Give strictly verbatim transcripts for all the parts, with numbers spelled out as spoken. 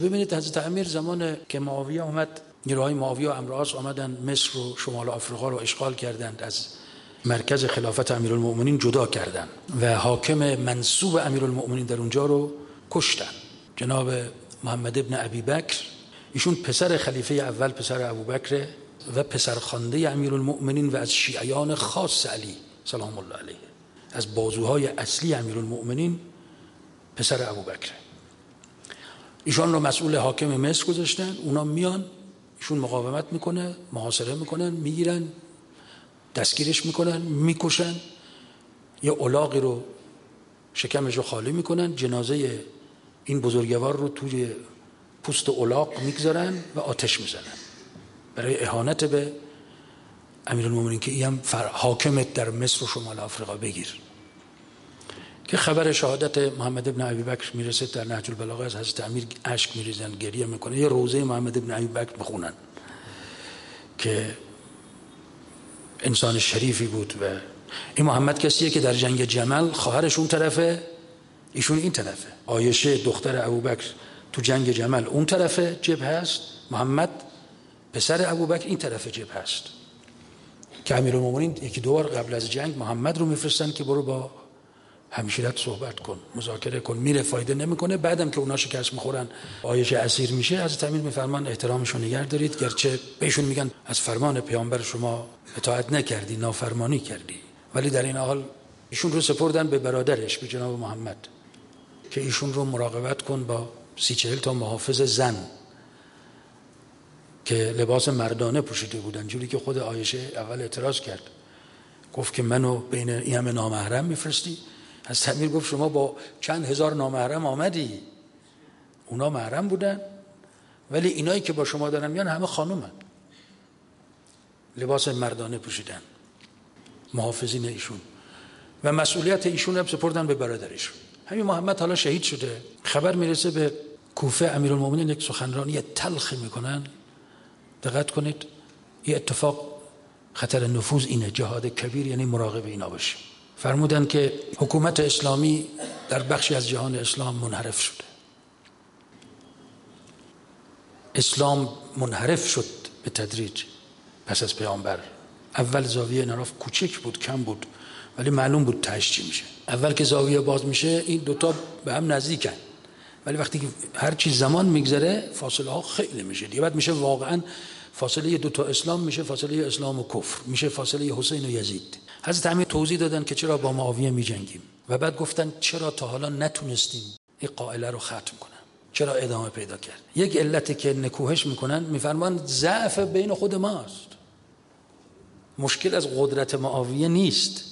ببینید حضرت امیر زمان که معاویه اومد، نیروهای معاویه و عمرو العاص آمدن مصر و شمال آفریقا رو اشغال کردند، از مرکز خلافت امیرالمؤمنین جدا کردند و حاکم منصوب امیرالمؤمنین در اونجا رو کشتن، جناب محمد ابن ابی بکر. ایشون پسر خلیفه اول، پسر ابوبکر و پسرخوانده امیرالمؤمنین و از شیعیان خاص علی سلام الله علیه، از بازوهای اصلی امیرالمؤمنین پسر ابوبکر. ایشون رو مسئول حاکم مصر گذاشتن. اونا میان، ایشون مقاومت میکنه، محاصره میکنن، میگیرن، دستگیرش میکنن، میکشن، یه الاغی رو شکمش رو خالی میکنن، جنازه این بزرگوار رو توی پوست الاغ میگذارن و آتش میزنن برای اهانت به امیرالمؤمنین که این هم حاکمت در مصر و شمال آفریقا بگیر. که خبر شهادت محمد ابن ابی بکر میرسه در نهج البلاغه، از حضرت امیر اشک میریزن، گریه میکنه، یه روزه محمد ابن ابی بکر بخونن که انسان شریفی بود. و این محمد کسیه که در جنگ جمل خواهرش اون طرفه، ایشون این طرفه. عایشه دختر ابوبکر تو جنگ جمل اون طرفه جبهه است، محمد پسر ابوبکر این طرفه جبهه است. که امیرالمومنین یکی دو بار قبل از جنگ محمد رو میفرستن که برو با همشیرت صحبت کن، مذاکره کن، میره فایده نمیکنه. بعدم که اونا شکست میخورن، عایشه اسیر میشه، حضرت امیر میفرمان احترامشو نگه دارید، گرچه بهشون میگن از فرمان پیامبر شما اطاعت نکردی، نافرمانی کردی، ولی در این حال ایشون رو سپردن به برادرش، به جناب محمد، که ایشون رو مراقبت کن با سی چهل تا محافظ زن که لباس مردانه پوشیده بودن، جوری که خود عایشه اول اعتراض کرد، گفت که منو بین این همه نامحرم میفرستی؟ از امیر گفت شما با چند هزار نامحرم آمدی، اونا محرم بودن، ولی اینایی که با شما دارن میان همه خانومن، لباس مردانه پوشیدن، محافظین ایشون، و مسئولیت ایشون رو سپردن به برادرشون. همین محمد حالا شهید شده. خبر میرسه به کوفه، امیرالمومنین یک سخنرانی تلخ میکنن. دقت کنید، این اتفاق خطر نفوذ اینه، جهاد کبیر، یعنی مراقب اینا باشه. فرمودن که حکومت اسلامی در بخشی از جهان اسلام منحرف شده، اسلام منحرف شد به تدریج پس از پیامبر. اول زاویه انحراف کوچک بود، کم بود، ولی معلوم بود تهش چی میشه. اول که زاویه باز میشه این دوتا به هم نزدیکن، ولی وقتی که هر چیز زمان میگذره فاصله ها خیلی میشه دیگه. بعد میشه واقعا فاصله دوتا اسلام میشه فاصله اسلام و کفر، میشه فاصله حسین و یزید. حضرت امیر توضیح دادن که چرا با معاویه میجنگیم، و بعد گفتن چرا تا حالا نتونستیم این قائله رو ختم کنن، چرا ادامه پیدا کرد. یک علتی که نکوهش میکنن، میفرمان ضعف بین خود ماست، مشکل از قدرت معاویه نیست،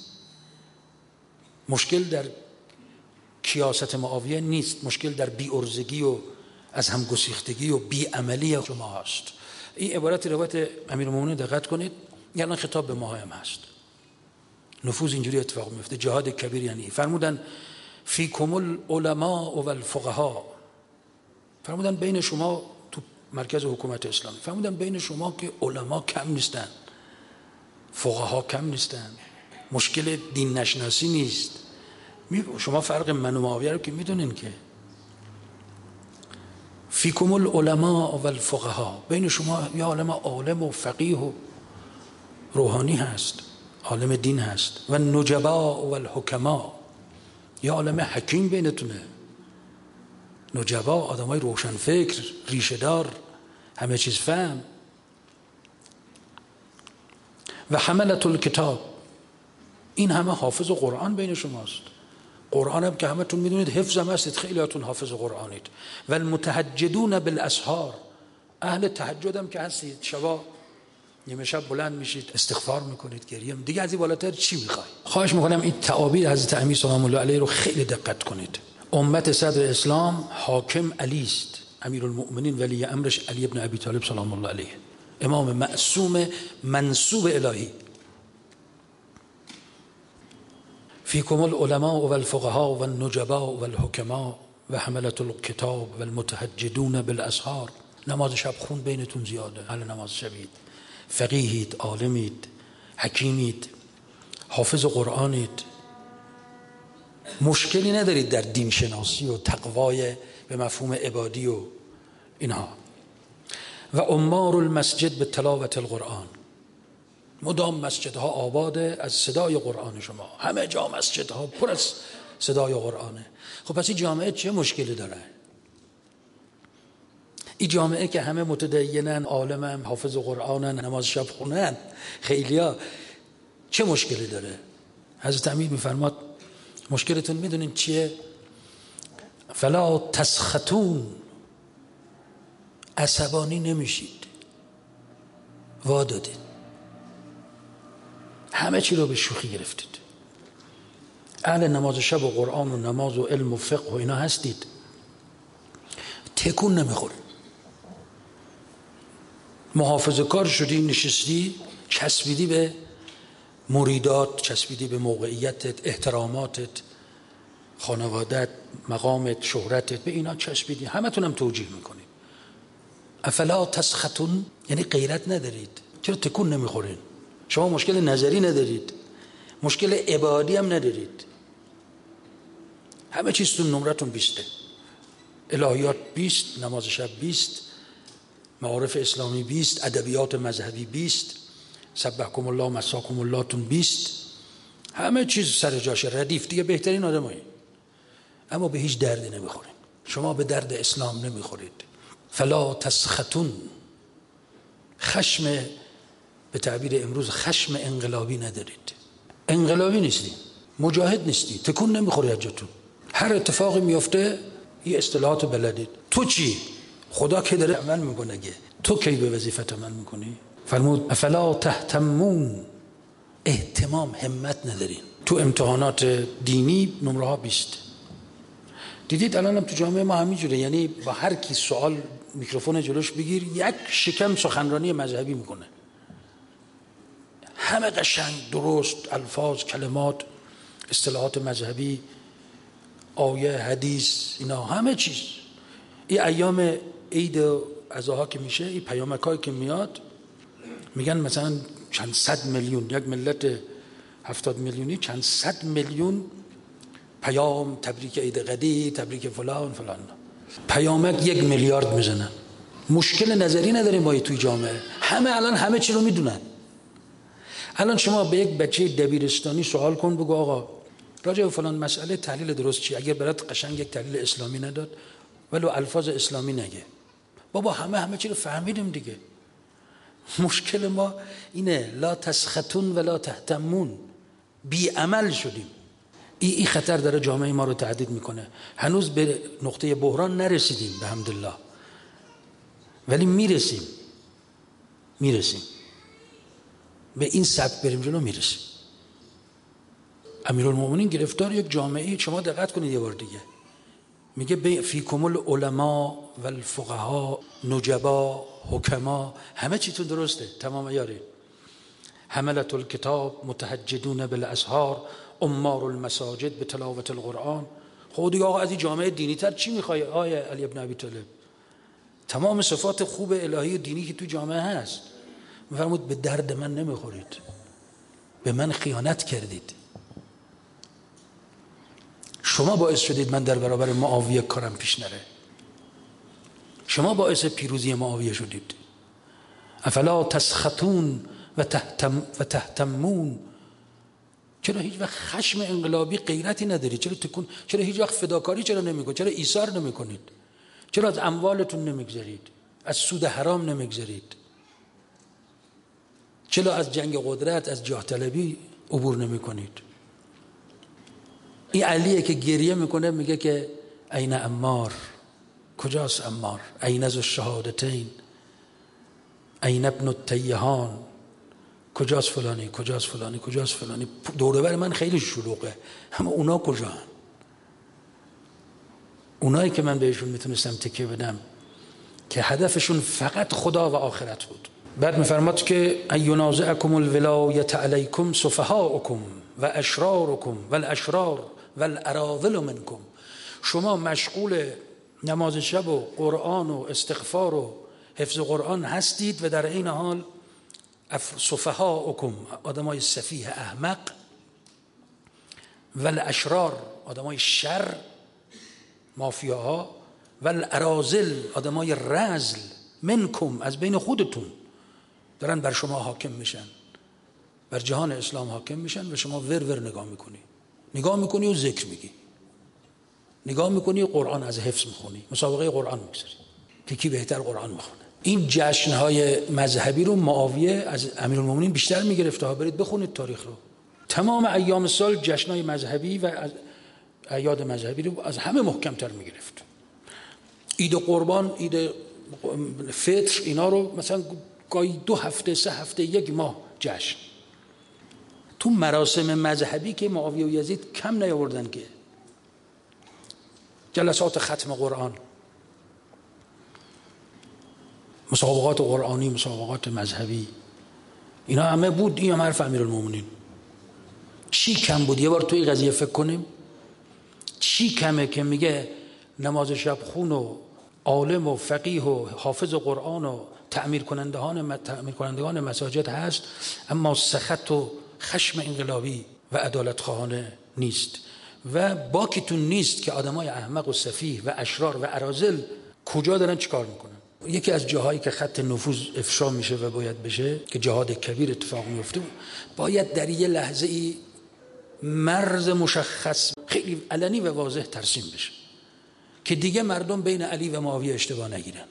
مشکل در کیاست معاویه نیست، مشکل در بی ارزگی و از هم گسیختگی و بی عملی شما هست. این عبارت روایت امیرالمومنین دقت کنید، یعنی خطاب به ما هم هست. نفوذ اینجوری اتفاق میفته، جهاد کبیر یعنی. فرمودن فیکم العلماء و الفقها، فرمودن بین شما تو مرکز حکومت اسلامی، فرمودن بین شما که علما کم نیستن، فقها کم نیستن، مشکل دین نشناسی نیست. شما فرق من و معاویه رو که میدونین که فیکم العلماء و الفقها، بین شما یا عالم عالم و فقیه و روحانی هست، عالم دین هست، و نجبا و الحکما، یا عالم حکیم بینتونه، نجبا آدمای روشن فکر، ریشه دار، همه چیز فهم، و حملت الکتاب، این همه حافظ قرآن بین شماست. قرآن هم که همه تون میدونید حفظ هم هستید، خیلی هاتون حافظ قرآنید. و المتهجدون بالاسحار، اهل تهجد هم که هستید، شبا نیمه شب بلند میشید استغفار میکنید، گریه، دیگه از این بالاتر چی میخوای؟ خواهش میکنم این تعابیر حضرت امیر سلام الله علیه رو خیلی دقت کنید. امت صدر اسلام حاکم علی است، امیرالمؤمنین ولی امرش علی ابن ابی طالب سلام الله علیه، امام معصوم منصوب الهی. فیکم العلماء و الفقها و النجبا و الحکما و حملت الکتاب و المتهجدون بالاسحار. نماز شب خون بینتون زیاده، اهل نماز شبید، فقیهید، عالمید، حکیمید، حافظ قرآنید، مشکلی ندارید در دین شناسی و تقوای به مفهوم عبادی و اینها. و عمار المسجد به تلاوت القرآن، مدام مسجدها آباده از صدای قرآن شما، همه جا مسجدها پر از صدای قرآنه. خب پس این جامعه چه مشکلی داره؟ این جامعه که همه متدینن، عالمن، حافظ قرآنن، نماز شب خونن، خیلیا، چه مشکلی داره؟ حضرت امیر میفرماد مشکلتون میدونین چیه؟ فلا تسخطون، عصبانی نمیشید، وا دادید، همه چی رو به شوخی گرفتید. اهل نماز شب و قرآن و نماز و علم و فقه و اینا هستید، تکون نمیخوره. محافظه کار شدی، نشستی، چسبیدی به مریدات، چسبیدی به موقعیتت، احتراماتت، خانوادت، مقامت، شهرتت، به اینا چسبیدی، همه تونم توجیه میکنی. افلا تسخطون، یعنی غیرت ندارید. چرا تکون نمیخورین؟ شما مشکل نظری ندارید، مشکل عبادی هم ندارید، همه چیزتون نمرتون بیسته، الهیات بیست، نماز شب بیست، معارف اسلامی بیست، ادبیات مذهبی بیست، سبحکم الله مساکم الله تون بیست، همه چیز سر جاشه، ردیف، دیگه بهترین آدمایی، اما به هیچ دردی نمیخورین. شما به درد اسلام نمیخورید. فلا تسخطون، خشم، به تعبیر امروز خشم انقلابی ندارید. انقلابی نیستی، مجاهد نیستی، تکون نمیخوری از جاتون، هر اتفاقی میفته یه اصطلاحات بلدید. تو چی؟ خدا که داره عمل میکنه، گه تو کی به وظیفت عمل میکنی؟ فرمود افلا تهتمون، اهتمام، همت ندارین. تو امتحانات دینی نمره ها بیست. دیدید الان هم تو جامعه ما همینجوره، یعنی با هر کی سوال میکروفون جلوش بگیر یک شکم سخنرانی مذهبی میکنه، همه قشنگ درست، الفاظ، کلمات، اصطلاحات مذهبی، آیه، حدیث، اینا همه چیز. این ایام عید و عزاها که میشه، این پیامکایی که میاد میگن مثلا چند صد میلیون، یک ملت هفتاد میلیونی چند صد میلیون پیام، تبریک عید قدی، تبریک فلان فلان، پیامک یک میلیارد میزنن. مشکل نظری نداریم ما توی جامعه، همه الان همه چی رو میدونن. الان شما به یک بچه دبیرستانی سوال کن، بگو آقا راجع به فلان مسئله تحلیل درست چی؟ اگر برات قشنگ یک تحلیل اسلامی نداد ولو الفاظ اسلامی نگه، بابا همه همه چی رو فهمیدیم دیگه. مشکل ما اینه، لا تسخطون ولا تهتمون، بی عمل شدیم. این ای خطر داره جامعه ما رو تهدید میکنه. هنوز به نقطه بحران نرسیدیم به حمدالله، ولی میرسیم میرسیم به این سبک بریم جلو، میرسیم. امیرالمومنین گرفتار یک جامعه، شما دقت کنید یه بار دیگه، میگه فیکم العلماء و الفقها نجبا حکما، همه چیتون درسته، تمام عیاره. حملت الکتاب متهجدون بالاسحار، عمار المساجد به تلاوت القرآن. خود دیگه آقا از این جامعه دینی تر چی میخوای آیه علی ابن ابی طالب؟ تمام صفات خوب الهی دینی که تو جامعه هست. میفرمود به درد من نمیخورید، به من خیانت کردید، شما باعث شدید من در برابر معاویه کارم پیش نره، شما باعث پیروزی معاویه شدید. افلا تسخطون و تهتم و تهتمون، چرا هیچ وقت خشم انقلابی، غیرتی ندارید؟ چرا تکون، چرا هیچ وقت فداکاری چرا نمیکنید؟ چرا ایثار نمیکنید؟ چرا از اموالتون نمیگذرید؟ از سود حرام نمیگذرید؟ چرا از جنگ قدرت، از جاه طلبی عبور نمیکنید؟ این علیه که گریه میکنه، میگه که این عمار، کجاست عمار؟ این ذو الشهادتین، این ابن التیهان، کجاست فلانی، کجاست فلانی، کجاست فلانی؟ دور بر من خیلی شلوغه، اما اونا کجا؟ اونایی که من بهشون میتونستم تکیه بدم که هدفشون فقط خدا و آخرت بود. بعد میفرماد که اینازعکم الولایت علیکم سفهاءکم و اشرارکم والاشرار والاراذل منکم. شما مشغول نماز شب و قرآن و استغفار و حفظ قرآن هستید و در این حال سفهاءکم، آدمای سفیه احمق، والاشرار، آدمای شر، مافیاها، و الارازل، آدمای رزل، منکم، از بین خودتون دارن بر شما حاکم میشن، بر جهان اسلام حاکم میشن و شما ور ور نگاه میکنی نگاه میکنی و ذکر میگی، نگاه میکنی و قرآن از حفظ میخونی، مسابقه قرآن میگذاری که کی بهتر قرآن میخونه. این جشنهای مذهبی رو معاویه از امیرالمومنین بیشتر میگرفت. ها برید بخونید تاریخ رو، تمام ایام سال جشنهای مذهبی و اعیاد مذهبی رو از همه محکمتر میگرفت. عید قربان، عید فطر، اینا رو مثلا گاهی دو هفته سه هفته یک ماه جشن. تو مراسم مذهبی که معاویه و یزید کم نیاوردن که جلسات ختم قرآن، مسابقات قرآنی، مسابقات مذهبی، اینا همه بود. این هم حرف امیرالمومنین. چی کم بود؟ یه بار توی قضیه فکر کنیم. چی کمه که میگه نماز شب خون و عالم و فقیه و حافظ قرآن و تعمیر کنندگان تعمیر کنندگان مساجد هست، اما سخط و خشم انقلابی و عدالت خواهانه نیست و باکیتون نیست که آدمای احمق و سفیه و اشرار و اراذل کجا دارن چیکار میکنن. یکی از جاهایی که خط نفوذ افشا میشه و باید بشه که جهاد کبیر اتفاق میفته، باید در یه لحظه ای مرز مشخص خیلی علنی و واضح ترسیم بشه که دیگه مردم بین علی و معاویه اشتباه نگیرن،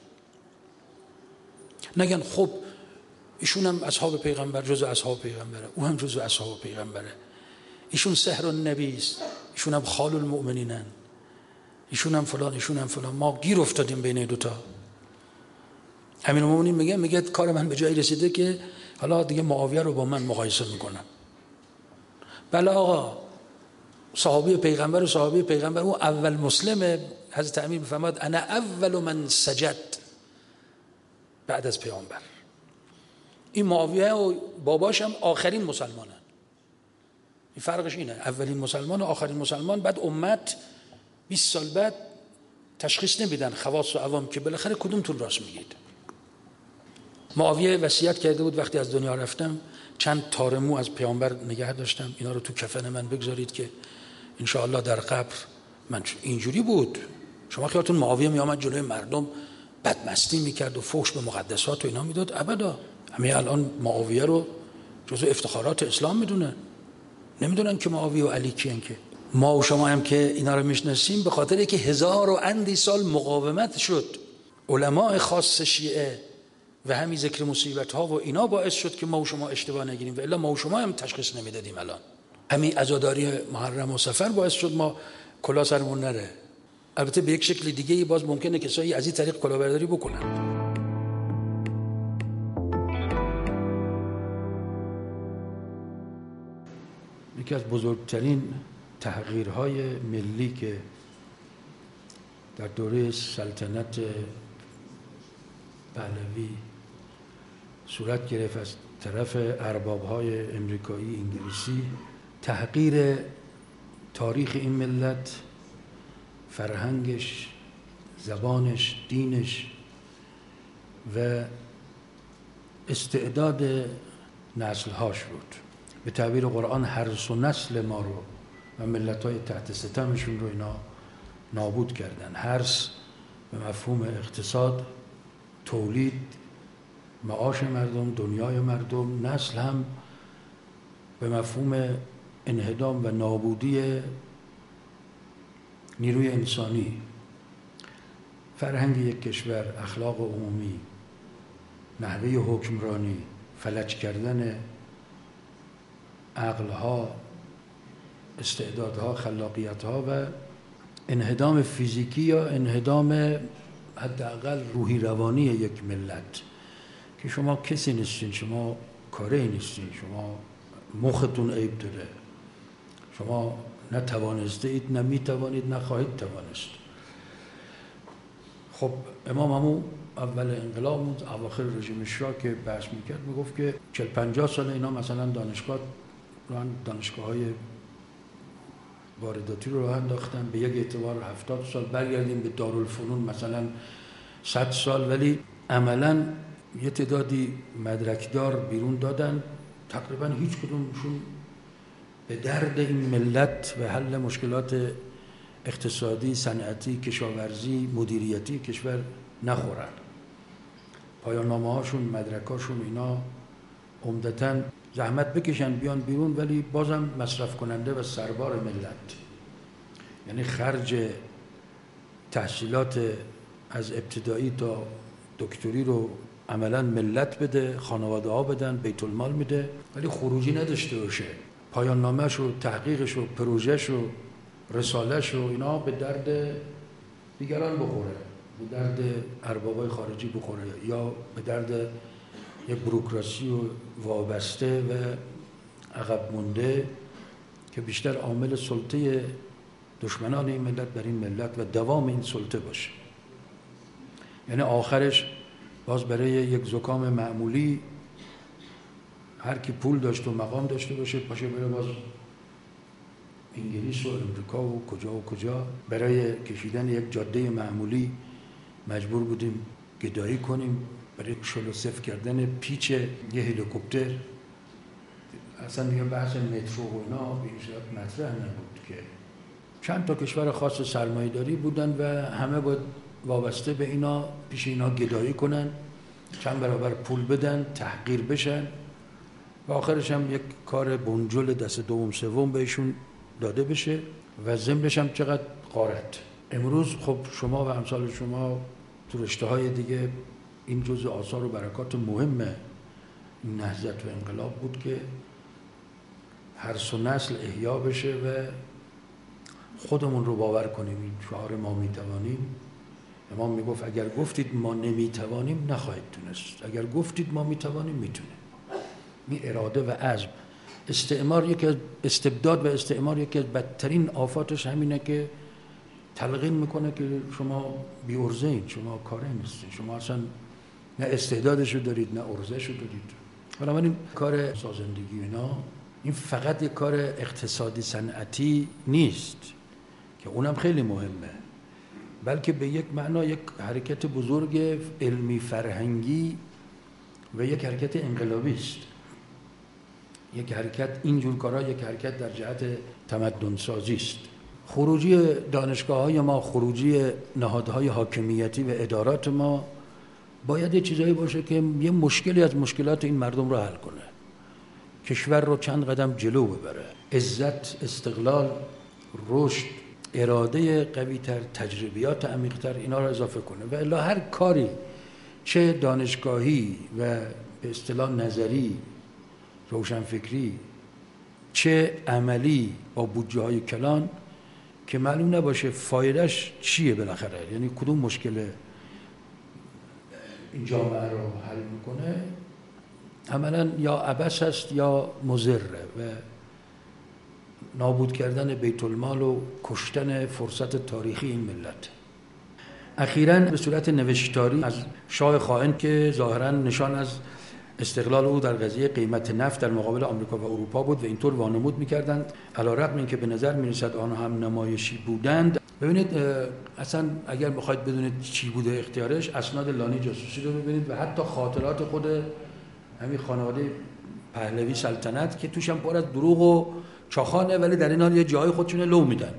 نگن خب ایشون هم اصحاب پیغمبر، جزء اصحاب پیغمبره، اون هم جزء اصحاب پیغمبره، ایشون سحر النبی است، ایشون هم خال المؤمنینن، ایشون هم فلان، ایشون هم فلان، ما گیر افتادیم بین دوتا. امیرالمومنین میگه میگه کار من به جایی رسیده که حالا دیگه معاویه رو با من مقایسه میکنم. بله آقا، صحابی پیغمبر و صحابی پیغمبر، اون اول مسلمه. حضرت امیر میفرماد انا اول من سجد بعد از پیامبر. این معاویه و باباش هم آخرین مسلمانن. این فرقش اینه، اولین مسلمان و آخرین مسلمان. بعد امت بیست سال بعد تشخیص نمیدن خواص و عوام که بالاخره کدومتون راست میگید. معاویه وصیت کرده بود وقتی از دنیا رفتم چند تار مو از پیامبر نگه داشتم، اینا رو تو کفن من بگذارید که انشاءالله در قبر من. اینجوری بود. شما خیالتون معاویه می آمد جلوی مردم بدمستی میکرد و فحش به مقدسات و اینا میداد؟ ابدا. همه الان معاویه رو جزو افتخارات اسلام میدونن، نمیدونن که معاویه و علی کیان. که ما و شما هم که اینا رو میشناسیم به خاطر که هزار و اندی سال مقاومت شد علماء خاص شیعه و همین ذکر مصیبت ها و اینا باعث شد که ما و شما اشتباه نگیریم، و الا ما و شما هم تشخیص نمیدادیم. الان همین عزاداری محرم و سفر باعث شد ما کلا سرمون نره. البته به یک شکل دیگه باز ممکنه کسایی از این طریق کلاهبرداری بکنن. یکی از بزرگترین تحقیرهای ملی که در دوره سلطنت پهلوی صورت گرفت از طرف ارباب‌های امریکایی انگلیسی، تحقیر تاریخ این ملت، فرهنگش، زبانش، دینش و استعداد نسل‌هاش بود. به تعبیر قرآن هر سو نسل ما رو و ملت‌های تحت ستمشون رو اینا نابود کردن. هرس به مفهوم اقتصاد، تولید، معاش مردم، دنیای مردم. نسل هم به مفهوم انهدام و نابودی نیروی انسانی، فرهنگ یک کشور، اخلاق عمومی، نحوه حکمرانی، فلج کردن عقلها، استعدادها، خلاقیتها و انهدام فیزیکی یا انهدام حداقل روحی روانی یک ملت که شما کسی نیستین، شما کاری نیستین، شما مختون عیب داره، شما نه توانسته اید، نه می توانید، نه خواهید توانست. خب امام همون اول انقلاب بود، اواخر رژیم شاه که بحث میکرد میگفت که چهل پنجاه سال اینا مثلا دانشگاه دانشگاه های وارداتی رو راه انداختن، به یک اعتبار هفتاد سال، برگردیم به دارالفنون مثلا صد سال، ولی عملا یه تعدادی مدرکدار بیرون دادن، تقریبا هیچ کدومشون به درد این ملت و حل مشکلات اقتصادی، صنعتی، کشاورزی، مدیریتی کشور نخورن. پایان نامه هاشون، مدرک هاشون اینا عمدتاً زحمت بکشن بیان بیرون، ولی بازم مصرف کننده و سربار ملت. یعنی خرج تحصیلات از ابتدایی تا دکتری رو عملاً ملت بده، خانواده ها بدن، بیت المال میده، ولی خروجی نداشته باشه. پایان نامه‌ش و تحقیقش و پروژه‌ش و رساله‌ش و اینا به درد دیگران بخوره، به درد اربابای خارجی بخوره، یا به درد یک بوروکراسی و وابسته و عقب مونده که بیشتر عامل سلطه دشمنان این ملت بر این ملت و دوام این سلطه باشه. یعنی آخرش باز برای یک زکام معمولی هر کی پول داشت و مقام داشته باشه پاشه بره باز انگلیس و امریکا و کجا و کجا. برای کشیدن یک جاده معمولی مجبور بودیم گدایی کنیم، برای شل و صفر کردن پیچ یه هلیکوپتر. اصلا دیگه بحث مترو و اینا به این صورت مطرح نبود که چند تا کشور خاص سرمایه‌داری بودن و همه باید وابسته به اینا پیش اینا گدایی کنن، چند برابر پول بدن، تحقیر بشن و آخرش هم یک کار بنجل دست دوم سوم بهشون داده بشه و ضمنش هم چقدر غارت. امروز خب شما و امثال شما تو رشته‌های دیگه این جزء آثار و برکات مهم این نهضت و انقلاب بود که هر سو نسل احیا بشه و خودمون رو باور کنیم. این شعار ما میتوانیم. امام میگفت اگر گفتید ما نمیتوانیم نخواهید تونست، اگر گفتید ما میتوانیم میتونیم. این اراده و عزم. استعمار یکی از استبداد و استعمار یکی از بدترین آفاتش همینه که تلقین میکنه که شما بی ارزه اید، شما کاری نیستید، شما اصلا نه استعدادشو دارید نه ارزشو دارید. بنابراین کار سازندگی اینا این فقط یک کار اقتصادی صنعتی نیست که اونم خیلی مهمه، بلکه به یک معنا یک حرکت بزرگ علمی فرهنگی و یک حرکت انقلابی است. یک حرکت اینجور کارا یک حرکت در جهت تمدن سازی است. خروجی دانشگاه‌های ما، خروجی نهادهای حاکمیتی و ادارات ما باید یه چیزایی باشه که یه مشکلی از مشکلات این مردم رو حل کنه، کشور رو چند قدم جلو ببره، عزت، استقلال، رشد، اراده قوی‌تر، تجربیات عمیق‌تر اینا رو اضافه کنه. و الا هر کاری چه دانشگاهی و به اصطلاح نظری روشنفکری چه عملی با بودجه‌های کلان که معلوم نباشه فایدهش چیه بالاخره، یعنی کدوم مشکل این جامعه رو حل میکنه، عملاً یا عبث هست یا مضره و نابود کردن بیت المال و کشتن فرصت تاریخی این ملت. اخیراً به صورت نوشتاری از شاه خائن که ظاهراً نشان از استقلال او در قضیه قیمت نفت در مقابل آمریکا و اروپا بود و اینطور وانمود می‌کردند، علی‌رغم اینکه به نظر می‌رسد آنها هم نمایشی بودند. ببینید اصلا اگر بخواید بدونید چی بوده اختیارش، اسناد لانی جاسوسی رو ببینید و حتی خاطرات خود همین خانواده پهلوی سلطنت که توش هم پر از دروغ و چاخانه، ولی در این حال یه جای خودشون لو میدن.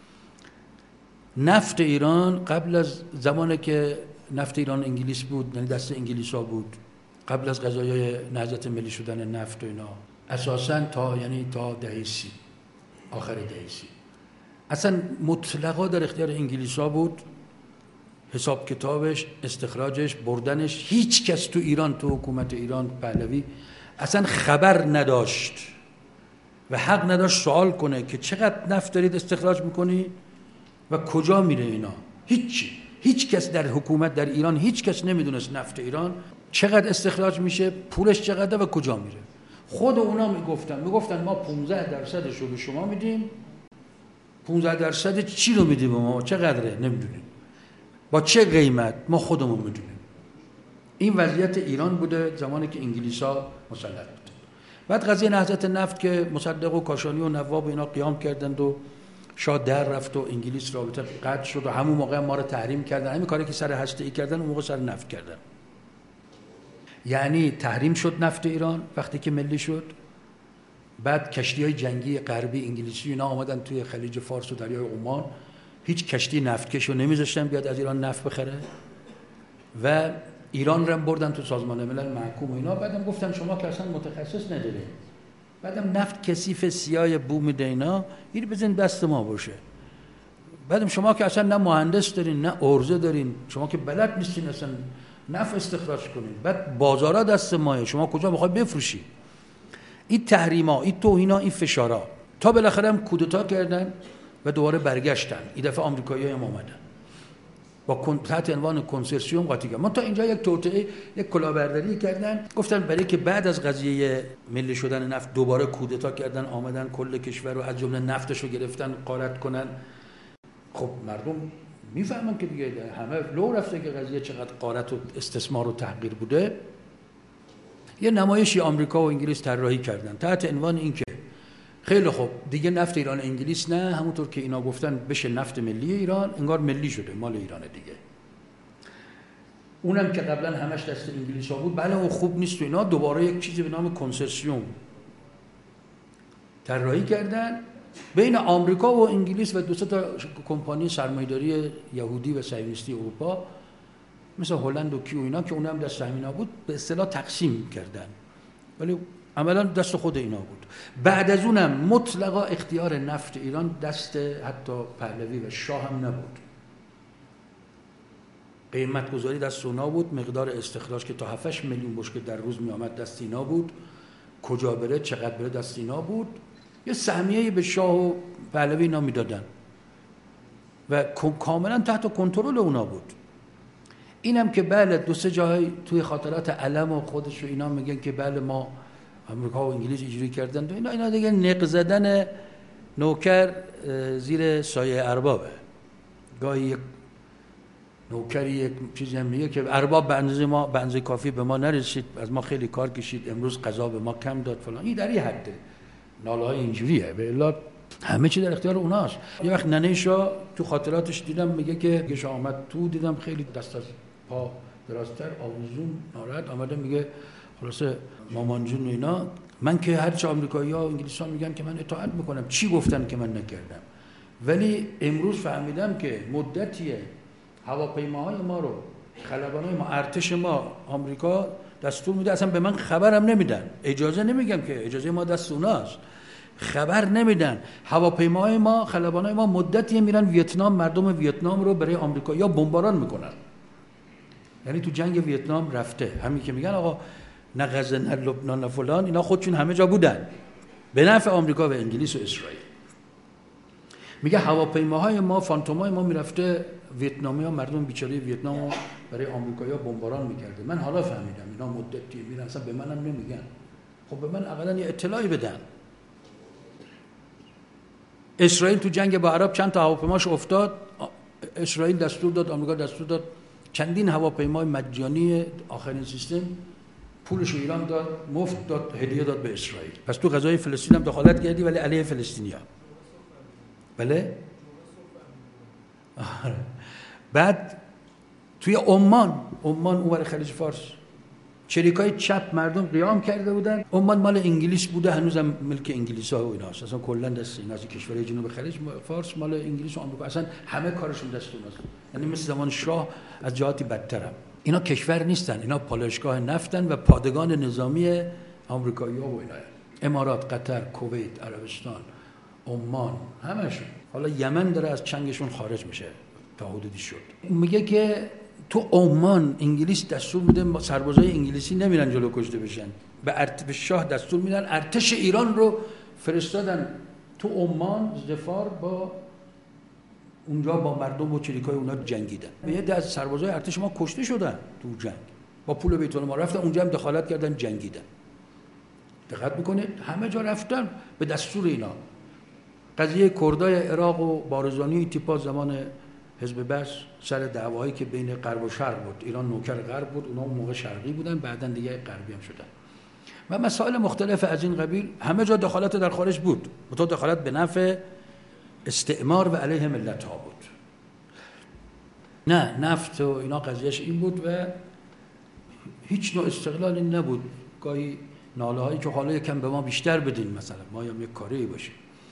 نفت ایران قبل از زمانی که نفت ایران انگلیس بود، یعنی دست انگلیس‌ها بود، قبل از قضایای نهضت ملی شدن نفت و اینا، اساساً تا یعنی تا دهه سی، آخر دهه سی اصلا مطلقا در اختیار انگلیس‌ها بود. حساب کتابش، استخراجش، بردنش، هیچ کس تو ایران، تو حکومت ایران پهلوی اصلا خبر نداشت و حق نداشت سوال کنه که چقدر نفت دارید استخراج میکنی و کجا میره اینا. هیچ هیچ کس در حکومت در ایران، هیچ کس نمیدونست نفت ایران چقدر استخراج میشه، پولش چقدره و کجا میره. خود اونا میگفتن میگفتن ما پانزده درصدش رو به شما میدیم. پانزده درصد چی رو میدیم ما؟ چقدره؟ نمیدونیم. با چه قیمت؟ ما خودمون میدونیم. این وضعیت ایران بوده زمانی که انگلیس‌ها مسلط بودن. بعد قضیه نهضت نفت که مصدق و کاشانی و نواب اینا قیام کردند و شاه در رفت و انگلیس رابطه قطع شد و همون موقع ما رو تحریم کردن. همین کاری که سر هسته‌ای کردن اون موقع سر نفت کردن. یعنی تحریم شد نفت ایران وقتی که ملی شد. بعد کشتی‌های جنگی غربی انگلیسی اینا آمدن توی خلیج فارس و دریای عمان هیچ کشتی نفتکش رو نمیذاشتن بیاد از ایران نفت بخره و ایران رو بردن تو سازمان ملل محکوم و اینا. بعدم گفتن شما که اصلا متخصص ندارید، بعدم نفت کثیف سیاه بو میده اینا، این بزن دست ما باشه. بعدم شما که اصلا نه مهندس دارین نه ارزه دارین، شما که بلد نیستین اصلا نفت استخراج کنین، بعد بازارا دست ماه، شما کجا میخواید بفروشی؟ این تحریما، این توهینا، این فشارا، تا بالاخره هم کودتا کردن و دوباره برگشتن. این دفعه آمریکایی‌ها هم اومدن با تحت عنوان کنسرسیوم قاطی کردن. ما تا اینجا یک توطئه، یک کلاهبرداری کردن، گفتن برای که بعد از قضیه ملی شدن نفت دوباره کودتا کردن، آمدن کل کشور رو از جمله نفتش رو گرفتن غارت کنن. خب مردم میفهمن که دیگه همه لو رفته که قضیه چقدر غارت و استثمار و تحقیر بوده. یه نمایشی آمریکا و انگلیس طراحی کردن تحت عنوان اینکه خیلی خوب دیگه نفت ایران انگلیس نه، همونطور که اینا گفتن بشه نفت ملی ایران، انگار ملی شده، مال ایران دیگه. اونم که قبلا همش دست انگلیس‌ها بود، بله اون خوب نیست و اینا، دوباره یک چیزی به نام کنسرسیوم طراحی کردن بین آمریکا و انگلیس و دو سه تا کمپانی سرمایه‌داری یهودی و صهیونیستی اروپا مثل هلند و کی و اینا که اونم دست همینا بود، به اصطلاح تقسیم کردن، ولی عملا دست خود اینا بود. بعد از اونم مطلقا اختیار نفت ایران دست حتی پهلوی و شاه هم نبود، قیمت گذاری دست اونا بود، مقدار استخراج که تا هفت میلیون بشکه در روز می آمد دست اینا بود، کجا بره چقدر بره دست اینا بود. یه سهمیه‌ای به شاه و پهلوی اینا میدادن و کاملا تحت کنترل اونا بود. اینم که بله دو سه جای توی خاطرات علم و خودش و اینا میگن که بله ما آمریکا و انگلیس اینجوری کردن و اینا، اینا دیگه نق زدن نوکر زیر سایه اربابه. گاهی یک نوکری یک چیزی هم میگه که ارباب به اندازه ما به اندازه کافی به ما نرسید، از ما خیلی کار کشید، امروز قضا به ما کم داد فلان. این در این حده، ناله های اینجوریه، به الا همه چی در اختیار اوناست. یه وقت ننه شاه تو خاطراتش دیدم میگه که گش آمد تو، دیدم خیلی دست از پا درازتر آویزون ناراحت آمده، میگه خلاصه مامان جون اینا، من که هر چه آمریکایی‌ها و انگلیس‌ها میگن که من اطاعت میکنم، چی گفتن که من نکردم؟ ولی امروز فهمیدم که مدتیه هواپیماهای ما رو، خلبانای ما، ارتش ما، آمریکا دستور میده، اصلا به من خبرم نمیدن، اجازه نمیگم که اجازه ما دست اوناست، خبر نمیدن. هواپیماهای ما، خلبانای ما مدتیه میرن ویتنام، مردم ویتنام رو برای آمریکایی‌ها بمباران میکنن. یعنی تو جنگ ویتنام رفته، همین که میگن آقا نه غزه نه لبنان نه فلان، اینا خودشون همه جا بودن به نفع آمریکا و انگلیس و اسرائیل. میگه هواپیماهای ما، فانتومای ما میرفته ویتنامی‌ها، مردم بیچاره ویتنام رو برای آمریکایی‌ها بمباران میکرده. من حالا فهمیدم اینا مدتی میرن، اصلا به منم نمیگن. خب به من اقلا یه اطلاعی بدن. اسرائیل تو جنگ با عرب چند تا هواپیماش افتاد، اسرائیل دستور داد، آمریکا دستور داد چندین هواپیمای مجانی آخرین سیستم پولش ایران داد، مفت داد، هدیه داد به اسرائیل. پس تو قضای فلسطین هم دخالت کردی ولی علیه فلسطینیا. بله؟ بعد توی عمان، عمان اونور خلیج فارس، چریکای چپ مردم قیام کرده بودن. عمان مال انگلیس بوده، هنوزم ملک انگلیس‌ها و ایناست، اصلا کلا دست اینا، از کشورهای جنوب خلیج فارس مال انگلیس و آمریکا، اصلا همه کارشون دست اوناست. یعنی مثل زمان شاه از جهاتی بدترم. اینا کشور نیستن، اینا پالایشگاه نفتن و پادگان نظامی آمریکایی‌ها و اینا. امارات، قطر، کویت، عربستان، عمان، همشون. حالا یمن داره از چنگشون خارج میشه تا حدودی شد. میگه که تو عمان انگلیس دستور میده سربازای انگلیسی نمیرن جلو کشته بشن، به ارتش شاه دستور میدن، ارتش ایران رو فرستادن تو عمان ظفار، با اونجا با مردم و چریکای اونا جنگیدن. به یه از سربازای ارتش ما کشته شدن تو جنگ، با پول بیت المال رفتن اونجا هم دخالت کردن، جنگیدن. دقت میکنید همه جا رفتن به دستور اینا. قضیه کردای عراق و بارزانی تیپا زمان حزب بعث سر دعوایی که بین غرب و شرق بود، ایران نوکر غرب بود، اونا اون موقع شرقی بودن، بعداً دیگه غربی هم شدن و مسائل مختلف از این قبیل. همه جا دخالت در خارج بود، متو دخالت به نفع استعمار و علیه ملت ها بود. نه نفت و اینا قضیهش این بود و هیچ نوع استقلالی نبود. گاهی ناله هایی که حالا یکم به ما بیشتر بدین، مثلا ما هم یک کاری باشیم،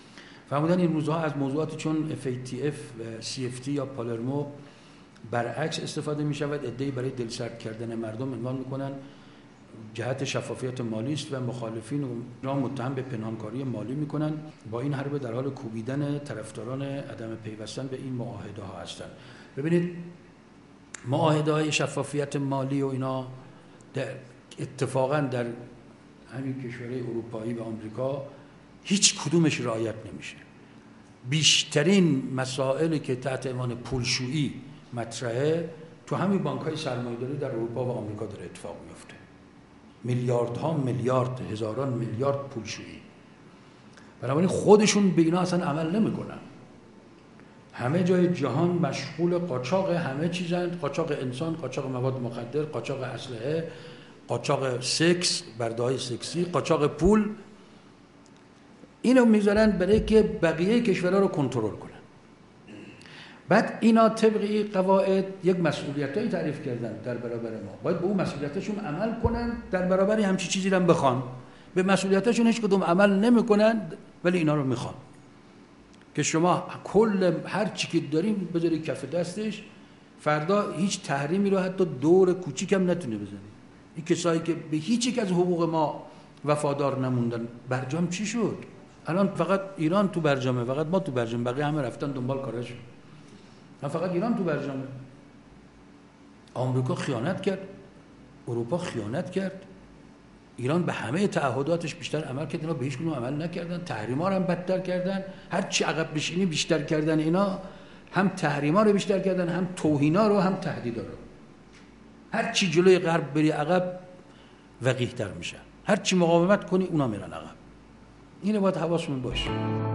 فرمودن این روزها از موضوعاتی چون اف ای تی اف و سی اف تی یا پالرمو برعکس استفاده می شود، عده‌ای برای دلسرد کردن مردم عنوان میکنن جهت شفافیت مالی است و مخالفین را متهم به پنهانکاری مالی میکنن. با این حربه در حال کوبیدن طرفداران عدم پیوستن به این معاهده ها هستند. ببینید معاهده های شفافیت مالی و اینا در اتفاقا در همین کشورهای اروپایی و آمریکا هیچ کدومش رعایت نمیشه. بیشترین مسائلی که تحت عنوان پولشویی مطرحه تو همین بانک‌های سرمایه‌داری در اروپا و آمریکا داره اتفاق میفته. میلیاردها میلیارد، هزاران میلیارد پولشویی. بنابراین خودشون به اینا اصلا عمل نمیکنن. همه جای جهان مشغول قاچاق همه چیزند، قاچاق انسان، قاچاق مواد مخدر، قاچاق اسلحه، قاچاق سکس، برده‌های سکسی، قاچاق پول. اینو میذارن برای که بقیه کشورها رو کنترل کنن. بعد اینا طبق قواعد یک مسئولیتایی تعریف کردن در برابر ما. باید به اون مسئولیتشون عمل کنن، در برابر همچی چیزی رو بخوان. به مسئولیتشون هیچ کدوم عمل نمیکنن ولی اینا رو میخوان. که شما کل هر چی که داریم بذاری کف دستش، فردا هیچ تحریمی رو حتی دور کوچیکم نتونه بزنه. این کسایی که به هیچ یک از حقوق ما وفادار نموندن، برجام چی شد؟ الان فقط ایران تو برجامه، فقط ما تو برجام، بقیه همه رفتن دنبال کارشون. نه فقط ایران تو برجامه. آمریکا خیانت کرد، اروپا خیانت کرد، ایران به همه تعهداتش بیشتر عمل کرد، اینا به هیچ کدوم عمل نکردن، تحریما رو هم بدتر کردن. هر چی عقب بشینی بیشتر کردن اینا، هم تحریما رو بیشتر کردن، هم توهینا رو، هم تهدیدا رو. هر چی جلوی غرب بری عقب وقیح‌تر میشن، هر چی مقاومت کنی اونا میرن عقب. اینو باید حواسمون باشه.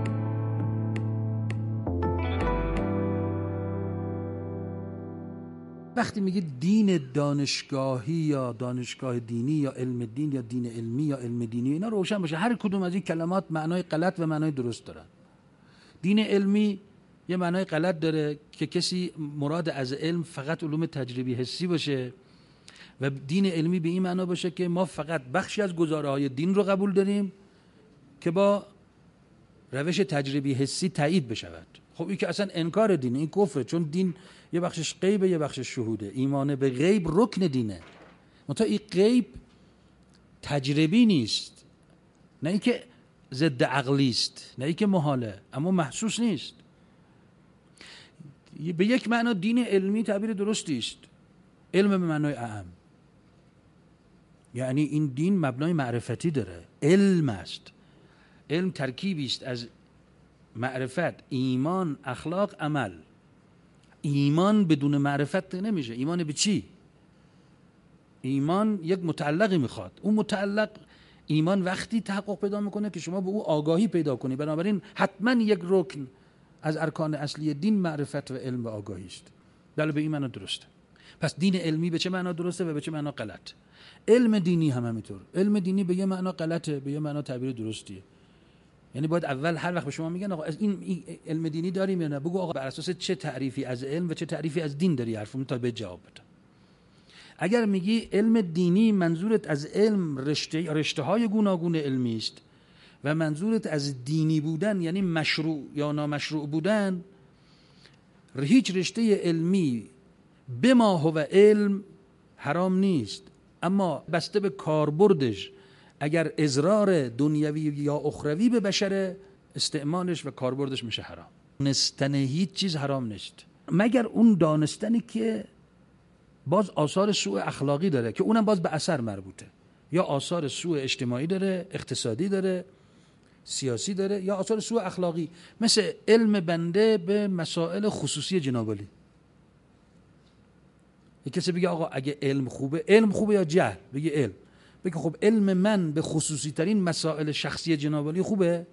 وقتی میگه دین دانشگاهی یا دانشگاه دینی یا علم دین یا دین علمی یا علم دینی، اینا روشن باشه هر کدوم از این کلمات معنای غلط و معنای درست دارن. دین علمی یه معنای غلط داره که کسی مراد از علم فقط علوم تجربی حسی باشه و دین علمی به این معنا باشه که ما فقط بخشی از گزاره‌های دین رو قبول داریم که با روش تجربی حسی تایید بشود. خب این که اصلا انکار دینه، این کفره، چون دین یه بخشش غیبه یه بخشش شهوده. ایمان به غیب رکن دینه، منتها این غیب تجربی نیست، نه اینکه ضد عقلی است، نه اینکه محاله، اما محسوس نیست. به یک معنا دین علمی تعبیر درستی است. علم به معنای اعم، یعنی این دین مبنای معرفتی داره، علم است. علم ترکیبی است از معرفت، ایمان، اخلاق، عمل. ایمان بدون معرفت نمیشه. ایمان به چی؟ ایمان یک متعلقی میخواد. اون متعلق ایمان وقتی تحقق پیدا میکنه که شما به او آگاهی پیدا کنی. بنابراین حتما یک رکن از ارکان اصلی دین معرفت و علم و آگاهی است. بله به این معنا درسته. پس دین علمی به چه معنا درسته و به چه معنا غلط؟ علم دینی هم همینطور. علم دینی به یه معنا غلطه، به یه معنا تعبیر درستیه. یعنی باید اول هر وقت به شما میگن آقا از این علم دینی داریم یا نه، بگو آقا بر اساس چه تعریفی از علم و چه تعریفی از دین داری حرفمون تا به جواب بدم. اگر میگی علم دینی منظورت از علم رشته رشته های گوناگون علمی است و منظورت از دینی بودن یعنی مشروع یا نامشروع بودن، هیچ رشته علمی به ما هو علم حرام نیست، اما بسته به کاربردش اگر اضرار دنیوی یا اخروی به بشر، استعمالش و کاربردش میشه حرام. دانستن هیچ چیز حرام نیست مگر اون دانستنی که باز آثار سوء اخلاقی داره که اونم باز به اثر مربوطه، یا آثار سوء اجتماعی داره، اقتصادی داره، سیاسی داره، یا آثار سوء اخلاقی، مثل علم بنده به مسائل خصوصی جناب علی. یک کسی بگه آقا اگه علم خوبه، علم خوبه یا جهل؟ بگه علم. بگه خب علم من به خصوصی ترین مسائل شخصی جناب علی خوبه؟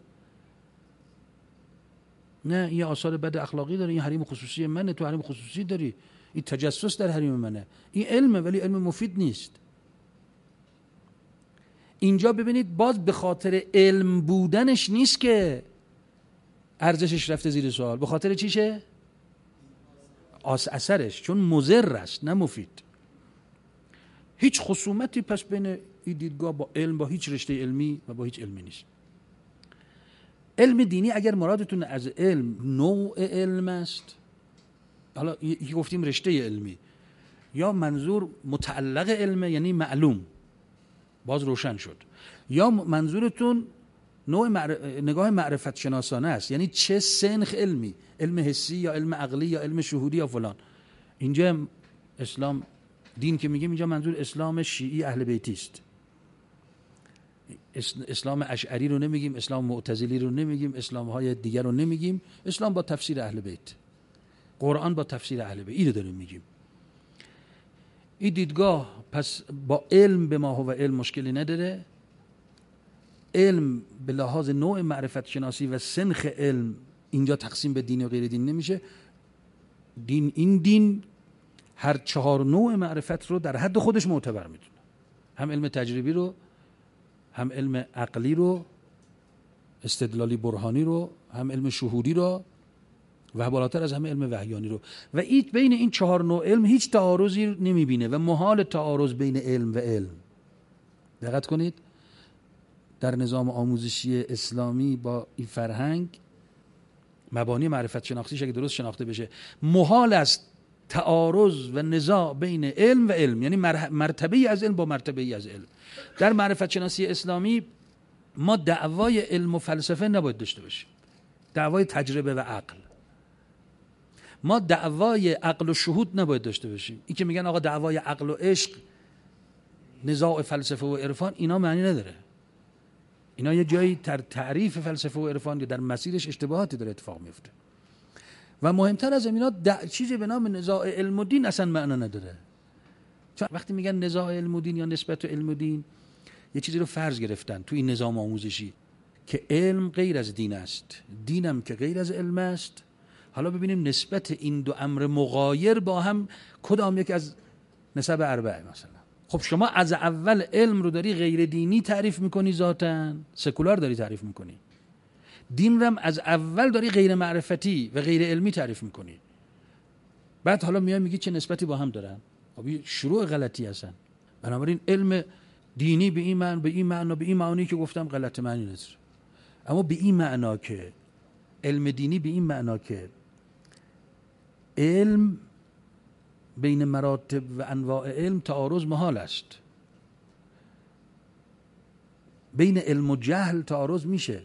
نه، این آثار بد اخلاقی داره، این حریم خصوصی منه، تو حریم خصوصی داری، این تجسس در حریم منه. این علمه ولی علم مفید نیست. اینجا ببینید باز به خاطر علم بودنش نیست که ارزشش رفته زیر سوال، به خاطر چیشه؟ اثرش، چون مضر است نه مفید. هیچ خصومتی پس بین این دیدگاه با علم، با هیچ رشته علمی و با هیچ علمی نیست. علم دینی اگر مرادتون از علم نوع علم است، حالا یکی گفتیم رشته علمی، یا منظور متعلق علمه یعنی معلوم، باز روشن شد، یا منظورتون نوع معرف... نگاه معرفت شناسانه است، یعنی چه سنخ علمی، علم حسی یا علم عقلی یا علم شهودی یا فلان. اینجا اسلام دین که میگیم اینجا منظور اسلام شیعی اهل بیتی است. اسلام اشعری رو نمیگیم، اسلام معتزلی رو نمیگیم، اسلام های دیگر رو نمیگیم، اسلام با تفسیر اهل بیت، قرآن با تفسیر اهل بیت، اینو داریم میگیم. این دیدگاه پس با علم به ما هو علم مشکلی نداره. علم به لحاظ نوع معرفت شناسی و سنخ علم اینجا تقسیم به دین و غیر دین نمیشه. دین این دین هر چهار نوع معرفت رو در حد خودش معتبر میدونه، هم علم تجربی رو، هم علم عقلی رو، استدلالی برهانی رو، هم علم شهودی رو و بالاتر از همه علم وحیانی رو. و این بین این چهار نوع علم هیچ تعارضی نمیبینه و محال تعارض بین علم و علم. دقت کنید، در نظام آموزشی اسلامی با این فرهنگ مبانی معرفت شناختیش اگه درست شناخته بشه، محال است تعارض و نزاع بین علم و علم، یعنی مرتبه‌ای از علم با مرتبه‌ای از علم. در معرفت شناسی اسلامی ما دعوای علم و فلسفه نباید داشته باشیم، دعوای تجربه و عقل. ما دعوای عقل و شهود نباید داشته باشیم. این که میگن آقا دعوای عقل و عشق نزاع فلسفه و عرفان، اینا معنی نداره. اینا یه جایی در تعریف فلسفه و عرفان یا در مسیرش اشتباهاتی داره اتفاق میفته. و مهمتر از اینا چیزی به نام نزاع علم و دین اصلا معنا نداره. چون وقتی میگن نزاع علم و دین یا نسبت علم و دین، یه چیزی رو فرض گرفتن تو این نظام آموزشی که علم غیر از دین است، دینم که غیر از علم است. حالا ببینیم نسبت این دو امر مغایر با هم کدام یک از نسب اربعه مثلا. خب شما از اول علم رو داری غیر دینی تعریف میکنی، ذاتاً سکولار داری تعریف میکنی. دین رو هم از اول داری غیر معرفتی و غیر علمی تعریف میکنی. بعد حالا میای میگی چه نسبتی با هم دارن. خب شروع غلطی هستن. بنابراین علم دینی به این معنی، به این معنا، به این معنی که گفتم غلط معنی نیست. اما به این معنا که علم دینی به این معنا که علم بین مراتب و انواع علم تعارض محال است. بین علم و جهل تعارض میشه،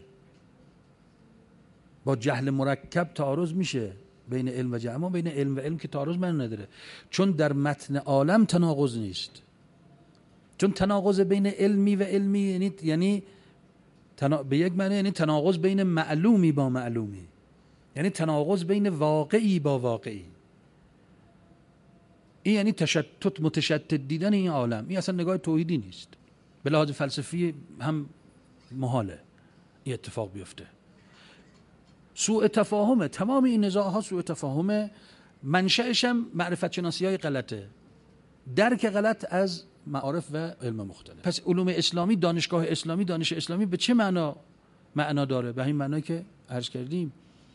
با جهل مرکب تعارض میشه بین علم و جهل، اما بین علم و علم که تعارض من نداره، چون در متن عالم تناقض نیست. چون تناقض بین علمی و علمی یعنی یعنی تنا... به یک معنی یعنی تناقض بین معلومی با معلومی، یعنی تناقض بین واقعی با واقعی. این یعنی تشتت متشتت دیدن این عالم. این اصلا نگاه توحیدی نیست. به لحاظ فلسفی هم محاله این اتفاق بیفته. سوء تفاهمه، تمام این نزاعها سوء تفاهمه. منشأش هم معرفت شناسی های غلطه، درک غلط از معارف و علم مختلف. پس علوم اسلامی، دانشگاه اسلامی، دانش اسلامی به چه معنا معنا داره؟ به این معنی که عرض کردیم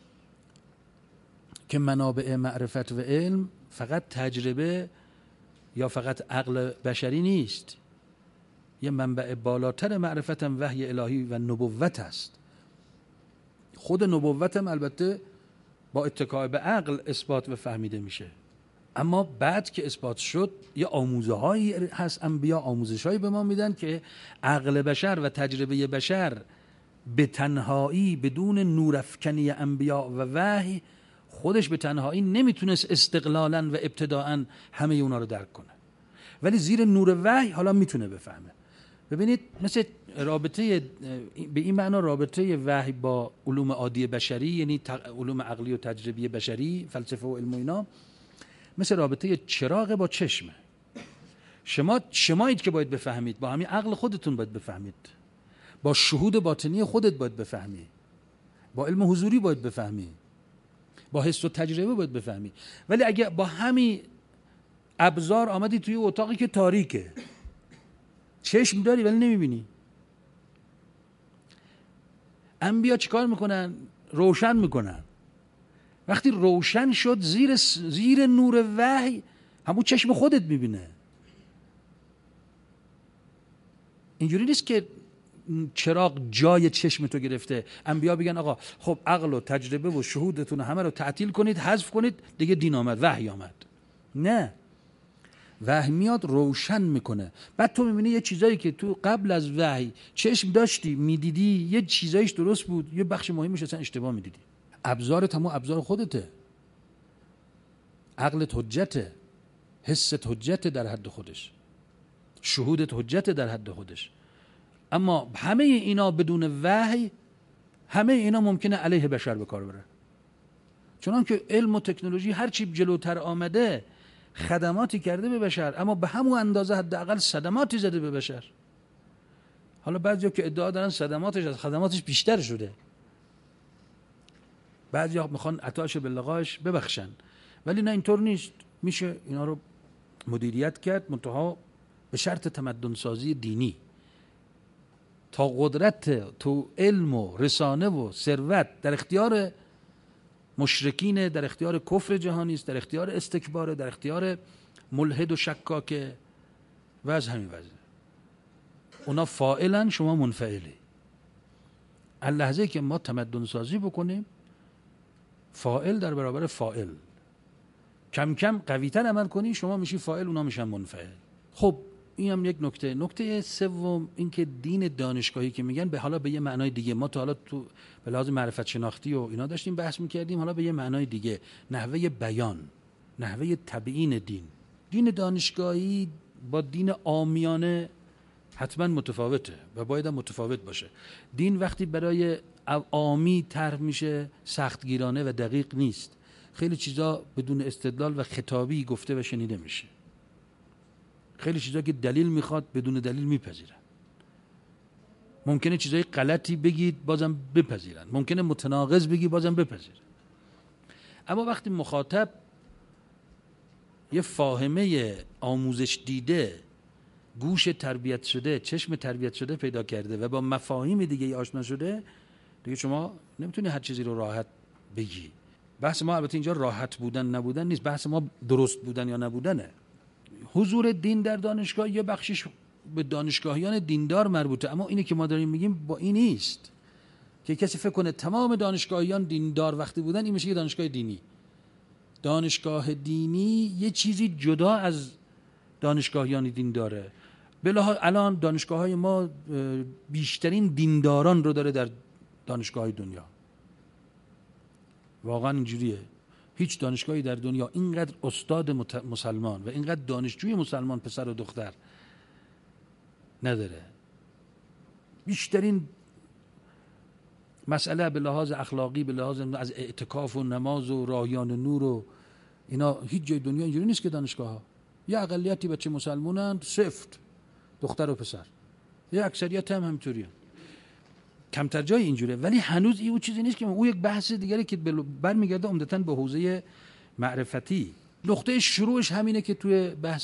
که منابع معرفت و علم فقط تجربه یا فقط عقل بشری نیست. یه منبع بالاتر معرفت هم وحی الهی و نبوت است. خود نبوت هم البته با اتکای به عقل اثبات و فهمیده میشه، اما بعد که اثبات شد یه آموزه هایی هست، انبیا آموزش هایی به ما میدن که عقل بشر و تجربه بشر به تنهایی بدون نورافکنی انبیا و وحی خودش به تنهایی نمیتونست استقلالا و ابتداعا همه اونا رو درک کنه، ولی زیر نور وحی حالا میتونه بفهمه. ببینید مثل رابطه به این معنا رابطه وحی با علوم عادی بشری، یعنی علوم عقلی و تجربی بشری، فلسفه و علم و اینا، مثل رابطه چراغ با چشمه. شما شمایید که باید بفهمید، با همین عقل خودتون باید بفهمید، با شهود باطنی خودت باید بفهمی، با علم حضوری باید بفهمی، با حس و تجربه باید بفهمی. ولی اگه با همین ابزار آمدی توی اتاقی که تاریکه، چشم داری ولی نمیبینی، انبیا چیکار میکنن؟ روشن میکنن. وقتی روشن شد زیر زیر نور وحی همون چشم خودت میبینه. اینجوری نیست که چراغ جای چشم تو گرفته، انبیا بگن آقا خب عقل و تجربه و شهودتون همه رو تعطیل کنید، حذف کنید، دیگه دین آمد، وحی آمد. نه، وحی میاد روشن میکنه. بعد تو میبینی یه چیزایی که تو قبل از وحی چشم داشتی میدیدی، یه چیزایش درست بود، یه بخش مهمش اصلا اشتباه میدیدی. ابزارت هم ابزار خودته، عقلت حجته، حست حجته در حد خودش، شهودت حجته در حد خودش. اما همه اینا بدون وحی، همه اینا ممکنه علیه بشر به کار بره. چون که علم و تکنولوژی هر چی جلوتر آمده خدماتی کرده به بشر، اما به همون اندازه حداقل صدماتی زده به بشر. حالا بعضیا که ادعا دارن صدماتش از خدماتش بیشتر شده، بعضیا میخوان عطاش به لقاش ببخشن، ولی نه، اینطور نیست. میشه اینا رو مدیریت کرد، منتها به شرط تمدن سازی دینی. تا قدرت تو علم و رسانه و ثروت در اختیار مشرکین، در اختیار کفر جهانی است، در اختیار استکبار، در اختیار ملحد و شکاک و از همین وضع. اونا فاعلن، شما منفعلی. اللحظه که ما تمدن سازی بکنیم، فاعل در برابر فاعل، کم کم قوی‌تر عمل کنی، شما میشی فاعل، اونا میشن منفعل. خب این هم یک نکته. نکته سوم این که دین دانشگاهی که میگن، به حالا به یه معنای دیگه، ما تا حالا تو به لحاظ معرفت شناختی و اینا داشتیم بحث میکردیم، حالا به یه معنای دیگه، نحوه بیان، نحوه تبیین دین. دین دانشگاهی با دین عامیانه حتما متفاوته و باید هم متفاوت باشه. دین وقتی برای عامی طرح میشه سختگیرانه و دقیق نیست، خیلی چیزا بدون استدلال و خطابی گفته و شنیده میشه. خیلی چیزا که دلیل میخواد بدون دلیل میپذیرن. ممکنه چیزای غلطی بگید بازم بپذیرن، ممکنه متناقض بگی بازم بپذیرن. اما وقتی مخاطب یه فاهمه آموزش دیده، گوش تربیت شده، چشم تربیت شده پیدا کرده و با مفاهیم دیگه آشنا شده، دیگه شما نمیتونی هر چیزی رو راحت بگی. بحث ما البته اینجا راحت بودن نبودن نیست، بحث ما درست بودن یا نبودنه. حضور دین در دانشگاه یه بخشش به دانشگاهیان دیندار مربوطه، اما اینی که ما داریم میگیم با این نیست که کسی فکر کنه تمام دانشگاهیان دیندار وقتی بودن این میشه یه دانشگاه دینی. دانشگاه دینی یه چیزی جدا از دانشگاهیان دینداره. بلاها الان دانشگاه‌های ما بیشترین دینداران رو داره در دانشگاه‌های دنیا. واقعا اینجوریه. هیچ دانشگاهی در دنیا اینقدر استاد مسلمان و اینقدر دانشجوی مسلمان پسر و دختر نداره. بیشترین مسئله به لحاظ اخلاقی، به لحاظ از اعتکاف و نماز و راهیان نور و اینا، هیچ جای دنیا اینجوری نیست که دانشگاه ها. یه اقلیتی بچه مسلمانن سفت، دختر و پسر، یه اکثریت هم همینطوریه، کمتر جای اینجوره. ولی هنوز این چیزی نیست که او یک بحث دیگری که برمیگرده عمدتاً به حوزه معرفتی. نقطه شروعش همینه که توی بحث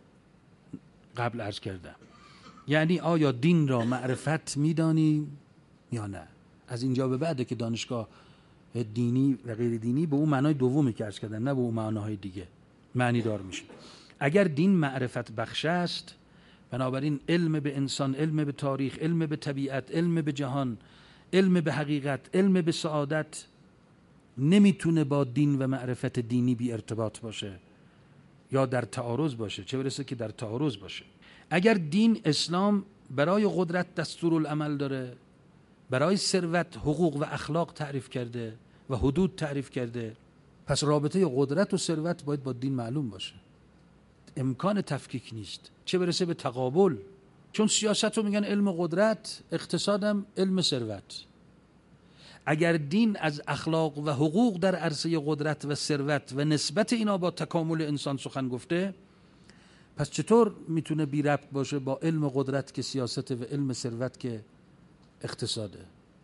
قبل عرض کردم، یعنی آیا دین را معرفت میدانی یا نه. از اینجا به بعده که دانشگاه دینی و غیر دینی به اون معنای دومی که عرض کردن، نه به اون معناهای دیگه معنی دار میشه. اگر دین معرفت بخش است، بنابراین علم به انسان، علم به تاریخ، علم به طبیعت، علم به جهان، علم به حقیقت، علم به سعادت نمیتونه با دین و معرفت دینی بی ارتباط باشه یا در تعارض باشه، چه برسه که در تعارض باشه. اگر دین اسلام برای قدرت دستورالعمل داره، برای ثروت حقوق و اخلاق تعریف کرده و حدود تعریف کرده، پس رابطه قدرت و ثروت باید با دین معلوم باشه. امکان تفکیک نیست، چه برسه به تقابل. چون سیاست رو میگن علم قدرت، اقتصادم علم ثروت. اگر دین از اخلاق و حقوق در عرصه قدرت و ثروت و نسبت اینا با تکامل انسان سخن گفته، پس چطور میتونه بی ربط باشه با علم قدرت که سیاست و علم ثروت که اقتصاده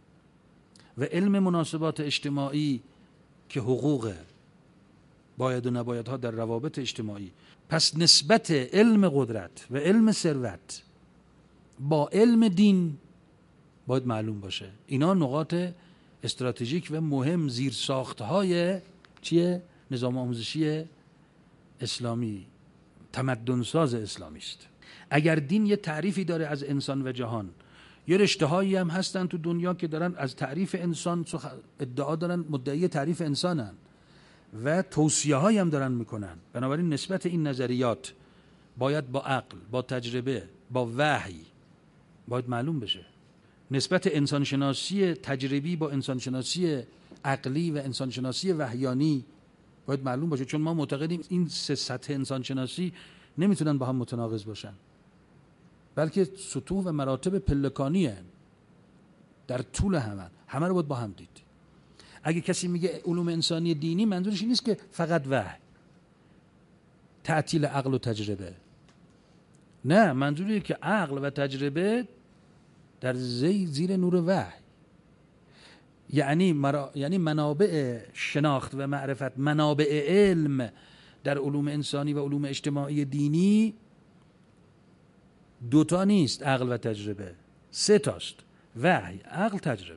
و علم مناسبات اجتماعی که حقوقه، باید و نبایدها در روابط اجتماعی. پس نسبت علم قدرت و علم ثروت با علم دین باید معلوم باشه. اینا نقاط استراتژیک و مهم زیر ساختهای چیه؟ نظام آموزشی اسلامی، تمدن ساز اسلامی است. اگر دین یه تعریفی داره از انسان و جهان، یه رشته‌هایی هم هستن تو دنیا که دارن از تعریف انسان ادعا دارن، مدعی تعریف انسانن و توصیه‌هایی هم دارن میکنن. بنابراین نسبت این نظریات باید با عقل، با تجربه، با وحی باید معلوم بشه. نسبت انسانشناسی تجربی با انسانشناسی عقلی و انسانشناسی وحیانی باید معلوم باشه، چون ما معتقدیم این سه سطح انسانشناسی نمیتونن با هم متناقض باشن، بلکه سطوح و مراتب پلکانی هستند، در طول همه همه رو باید با هم دید. اگه کسی میگه علوم انسانی دینی، منظورش این نیست که فقط وحی، تعطیل عقل و تجربه، نه، منظوریه که عقل و تجربه در زی زیر نور وحی، یعنی مرا... یعنی منابع شناخت و معرفت، منابع علم در علوم انسانی و علوم اجتماعی دینی دوتا نیست، عقل و تجربه، سه تاست، وحی، عقل، تجربه.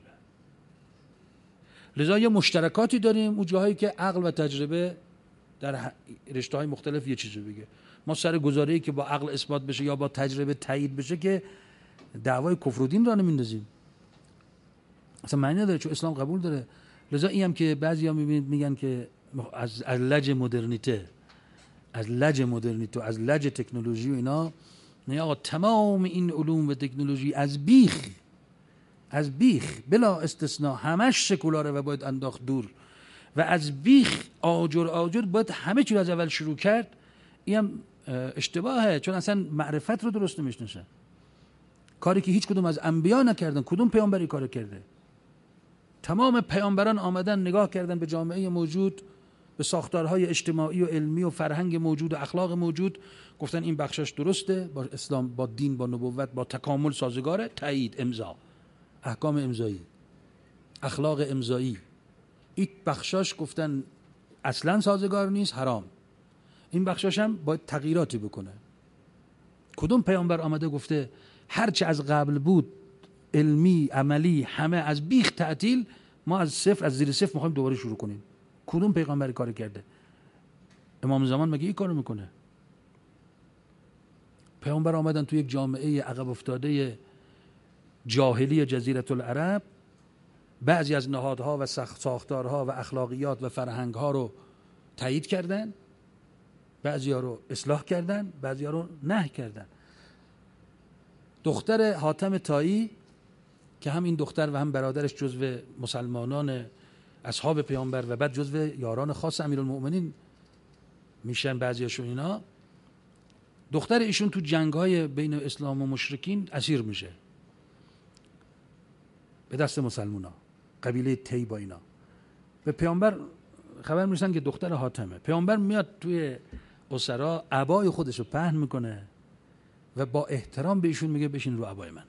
لذا یه مشترکاتی داریم اون جاهایی که عقل و تجربه در رشته‌های مختلف یه چیزی بگه. ما سر گزاره‌ای که با عقل اثبات بشه یا با تجربه تایید بشه که دعوای کفر و دین را نمیندازیم، اصلا معنی نداره، چون اسلام قبول داره. لذا این هم که بعضیا میبینید میگن که از از لج مدرنیته، از لج مدرنیته، از لج تکنولوژی و اینا، نه آقا، تمام این علوم و تکنولوژی از بیخ، از بیخ بلا استثناء همش سکولاره و باید انداخت دور، و از بیخ آجر آجر باید همه چیز از اول شروع کرد. این هم اشتباهه، چون اصلا معرفت رو درست نمیشناسن، کاری که هیچ کدوم از انبیا نکردن. کدوم پیامبری کار کرده؟ تمام پیامبران آمدن نگاه کردن به جامعه موجود، به ساختارهای اجتماعی و علمی و فرهنگ موجود و اخلاق موجود، گفتن این بخشش درسته، با اسلام، با دین، با نبوت، با تکامل سازگاره، تایید، امضا، احکام امضایی، اخلاق امضایی. این بخشاش گفتن اصلا سازگار نیست، حرام. این بخشاش هم باید تغییراتی بکنه. کدوم پیامبر آمده گفته هرچه از قبل بود علمی، عملی، همه از بیخ تعطیل، ما از صفر، از زیر صفر میخوایم دوباره شروع کنیم؟ کدوم پیغمبر کار کرده؟ امام زمان مگه این کارو میکنه؟ پیامبر آمدن تو یک جامعه عقب افتاده جاهلی جزیره العرب، بعضی از نهادها و ساختارها و اخلاقیات و فرهنگها رو تایید کردن، بعضی‌ها رو اصلاح کردن، بعضی‌ها رو نهی کردن. دختر حاتم طایی که هم این دختر و هم برادرش جزو مسلمانان اصحاب پیامبر و بعد جزو یاران خاص امیرالمؤمنین میشن بعضیاشون، اینا دختر ایشون تو جنگ‌های بین اسلام و مشرکین اسیر میشه به دست مسلمونا، قبیله تی با اینا. به پیامبر خبر میرسن که دختر حاتمه. پیامبر میاد توی اسرا عبای خودش رو پهن میکنه و با احترام به ایشون میگه بشین رو عبای من،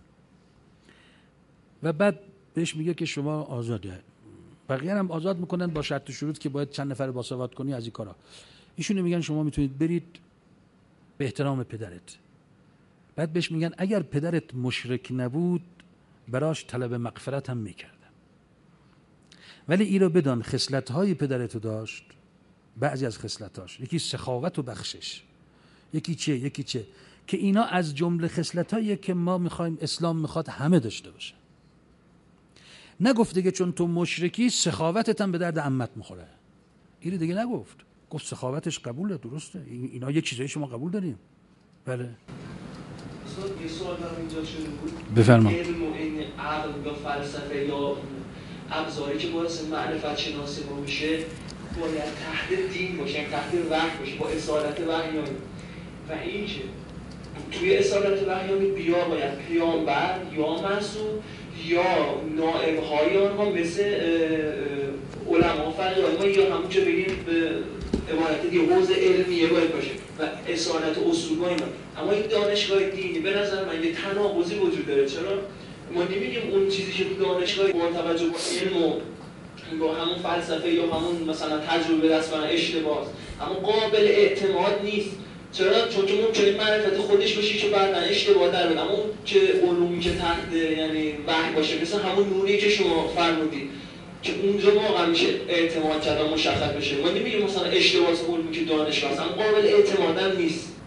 و بعد بهش میگه که شما آزاده. بقیه هم آزاد میکنن با شرط و شروط که باید چند نفر باسواد کنی از این کارا. ایشون میگن شما میتونید برید به احترام پدرت. بعد بهش میگن اگر پدرت مشرک نبود براش طلب مغفرت هم میکردم، ولی ای رو بدان خصلت‌های پدرتو داشت، بعضی از خصلتاش، یکی سخاوت و بخشش، یکی چه یکی چه که اینا از جمله خصلتایی که ما میخوایم، اسلام میخواد همه داشته باشه. نگفت دیگه چون تو مشرکی سخاوتت هم به درد عمت میخوره، این دیگه نگفت، گفت سخاوتش قبوله، درسته، اینا یه چیزایی شما قبول داریم. بله. یه سوال برام اینجا شده بود، بفرمایید. علم و این عقل یا فلسفه یا ابزاری که باعث معرفت شناسی ما میشه باید تحت دین باشه، تحت وحی باشه، با اصالت وحیانی. و این که توی اصالت وحیانی بیا باید پیامبر یا معصوم یا نائب‌های آنها مثل علما فقیه‌ها یا همونجا بگیم به عبارت دیگه حوزه علمیه باید باشه و اصالت اصول با اینا. اما این دانشگاه دینی به نظر من یه تناقضی وجود داره. چرا ما نمیگیم اون چیزی که دانشگاه با توجه به علم و با همون فلسفه یا همون مثلا تجربه دست برن اشتباهه، اما قابل اعتماد نیست. چرا؟ چون که ممکنه معرفت خودش باشه که بعداً اشتباه در بده. اما اون که علومی که تحت یعنی وحی باشه، مثل همون نوری که شما فرمودید که اونجا واقعا میشه اعتماد کرد و مشخص بشه. ما نمیگیم مثلا اشتباه علومی که دانشگاه است، اما قابل اعتماد نیست.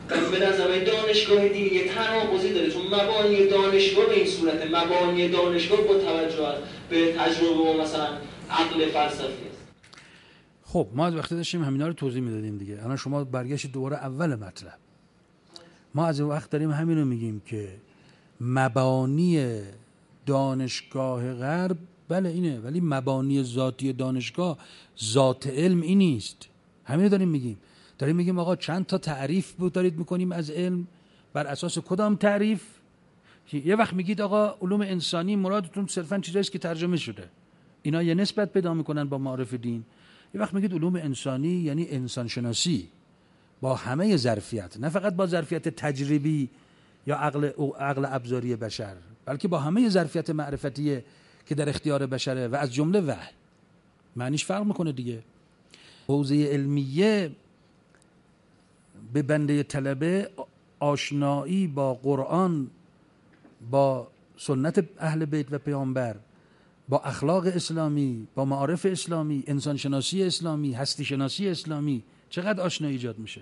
به نظر دانشگاه دینی یه تناقضی داره، چون مبانی دانشگاه به این صورت مبانی دانشگاه با توجه به تجربه و مثلا عقل فلسفی است. خب ما وقتی داشتیم همینا رو توضیح میدادیم دیگه. الان شما برگشت دوباره اول مطلب. ما از وقت داریم همین رو میگیم که مبانی دانشگاه غرب بله اینه، ولی مبانی ذاتی دانشگاه ذات علم این نیست. همین رو داریم میگیم. داریم میگیم آقا چند تا تعریف بود دارید میکنیم از علم، بر اساس کدام تعریف؟ یه وقت میگید آقا علوم انسانی مرادتون صرفا چیزایی است که ترجمه شده، اینا یه نسبت پیدا میکنن با معارف دین. یه وقت میگید علوم انسانی یعنی انسان شناسی با همه ظرفیت، نه فقط با ظرفیت تجربی یا عقل عقل ابزاری بشر، بلکه با همه ظرفیت معرفتی که در اختیار بشره و از جمله وحی. معنیش فرق میکنه دیگه. حوزه علمیه به بنده طلبه آشنایی با قرآن، با سنت اهل بیت و پیامبر، با اخلاق اسلامی، با معارف اسلامی، انسان شناسی اسلامی، هستی شناسی اسلامی، چقدر آشنایی ایجاد میشه.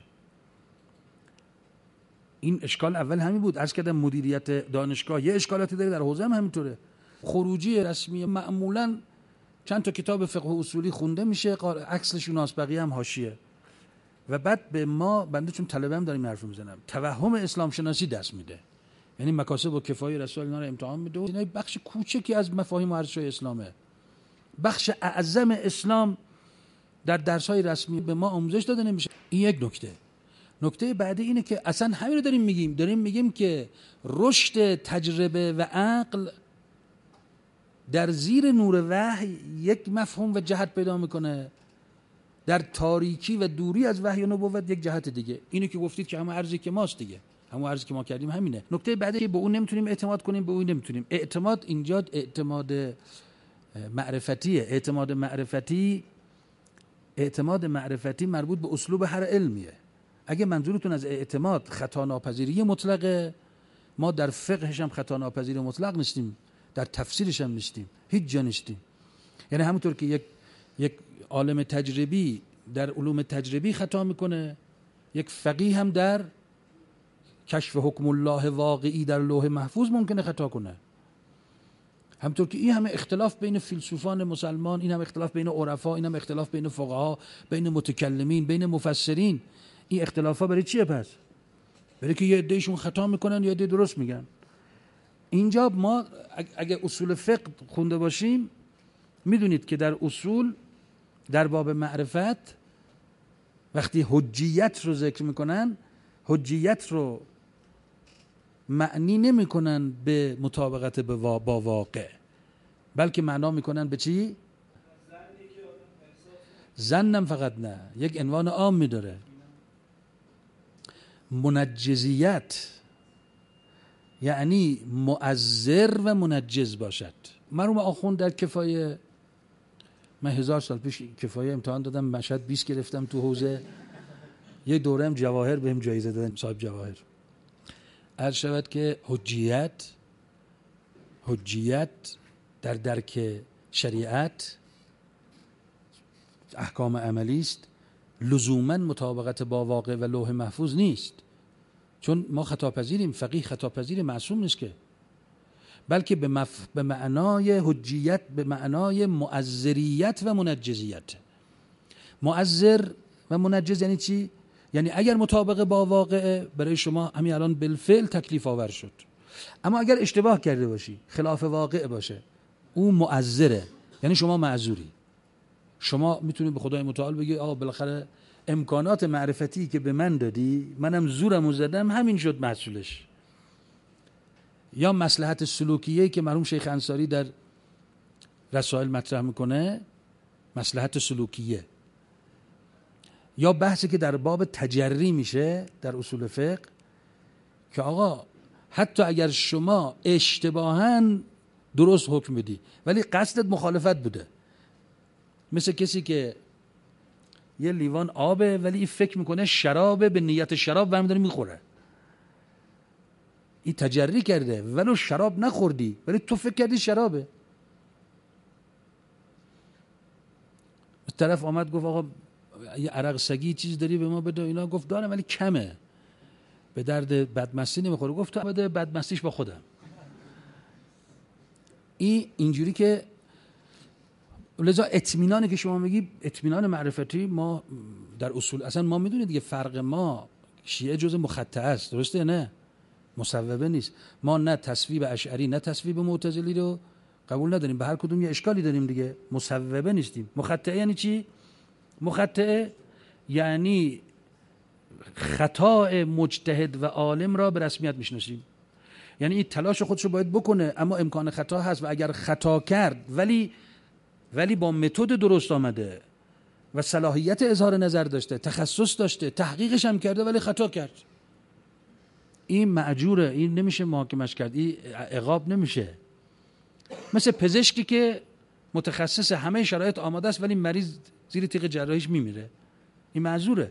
این اشکال اول همین بود. عرض کردم مدیریت دانشگاه یه اشکالاتی داره، در حوزه هم همینطوره. خروجی رسمی معمولا چند تا کتاب فقه و اصولی خونده میشه، عکسشون از بقیه هم حاشیه، و بعد به ما بنده چون طلبه هم داریم حرف میزنم توهم اسلام شناسی دست میده. یعنی مکاسب و کفایت رسول اینا رو امتحان میده، اینا بخش کوچکی از مفاهیم و ارزش‌های اسلامه. بخش اعظم اسلام در درس‌های رسمی به ما آموزش داده نمیشه. این یک نکته. نکته بعدی اینه که اصلا همین رو داریم میگیم، داریم میگیم که رشد تجربه و عقل در زیر نور وحی یک مفهوم و جهت پیدا میکنه، در تاریکی و دوری از وحی و نبوت یک جهت دیگه. اینو که گفتید که همون ارزی که ماست دیگه، همون ارزی که ما کردیم همینه. نکته بعدی که به اون نمیتونیم اعتماد کنیم، به اون نمیتونیم. اعتماد اینجا اعتماد معرفتیه. اعتماد معرفتی اعتماد معرفتی مربوط به اسلوب هر علمیه. اگه منظورتون از اعتماد خطا ناپذیری مطلقه، ما در فقهش هم خطا ناپذیر مطلق نیستیم، در تفسیرش هم نیستیم، هیچ جا نیستیم. یعنی همونطور که یک یک عالم تجربی در علوم تجربی خطا میکنه، یک فقیه هم در کشف حکم الله واقعی در لوح محفوظ ممکنه خطا کنه. همونطور که این همه اختلاف بین فیلسوفان مسلمان، این هم اختلاف بین عرفا، این هم اختلاف بین فقها، بین متکلمین، بین مفسرین. این اختلافا برای چیه پس؟ برای که یه عدهشون خطا میکنن، یه عده درست میگن. اینجا ما اگه اصول فقه خونده باشیم میدونید که در اصول در باب معرفت وقتی حجیت رو ذکر میکنن، حجیت رو معنی نمیکنن به مطابقت با واقع، بلکه معنا میکنن به چی؟ ظنم فقط نه، یک عنوان عام میداره. منجزیت یعنی مؤثر و منجز باشد. مرحوم آخوند در کفایه، من هزار سال پیش کفایه امتحان دادم، مشهد بیست گرفتم تو حوزه، یه دوره هم جواهر بهم جایزه دادن، صاحب جواهر. عرض شود که حجیت حجیت در درک شریعت احکام عملی است، لزوما مطابقت با واقع و لوح محفوظ نیست، چون ما خطاپذیریم، فقیه خطاپذیر معصوم نیست که، بلکه به, مف... به معنای حجیت، به معنای مؤثریت و منجزیت. مؤثر و منجز یعنی چی؟ یعنی اگر مطابق با واقع برای شما همین الان بالفعل تکلیف آور شد، اما اگر اشتباه کرده باشی، خلاف واقع باشه، اون مؤثره، یعنی شما معذوری. شما میتونید به خدای متعال بگی آقا بالاخره امکانات معرفتی که به من دادی، منم زورمو زدم، همین شد محصولش. یا مصلحت سلوکیه که مرحوم شیخ انصاری در رسائل مطرح میکنه، مصلحت سلوکیه. یا بحثی که در باب تجری میشه در اصول فقه که آقا حتی اگر شما اشتباهاً درست حکم بدی ولی قصدت مخالفت بوده، مثل کسی که یه لیوان آبه ولی این فکر میکنه شرابه، به نیت شراب برمی داره میخوره، این تجری کرده ولو شراب نخوردی ولی تو فکر کردی شرابه. طرف آمد گفت آقا یه عرق سگی چیز داری به ما بده، اینا گفت دارم ولی کمه. به درد بدمستی نمیخوره. گفت تو بده بدمستیش با خودم. این اینجوری که لذا اطمینانی که شما میگی اطمینان معرفتی، ما در اصول اصلا ما میدونید دیگه فرق ما شیعه جز مخطئه است، درسته؟ نه مصوبه نیست. ما نه تصویب اشعری نه تصویب معتزلی رو قبول نداریم، به هر کدوم یه اشکالی داریم دیگه، مصوبه نیستیم. مخطئه یعنی چی؟ مخطئه یعنی خطا مجتهد و عالم را به رسمیت میشناسیم، یعنی این تلاش خودشو باید بکنه اما امکان خطا هست و اگر خطا کرد ولی ولی با متد درست آمده و صلاحیت اظهار نظر داشته، تخصص داشته، تحقیقش هم کرده ولی خطا کرد، این معجوره، این نمیشه محاکمش کرد، این عقاب نمیشه. مثل پزشکی که متخصص همه شرایط آماده است ولی مریض زیر تیغ جراحیش میمیره، این معذوره.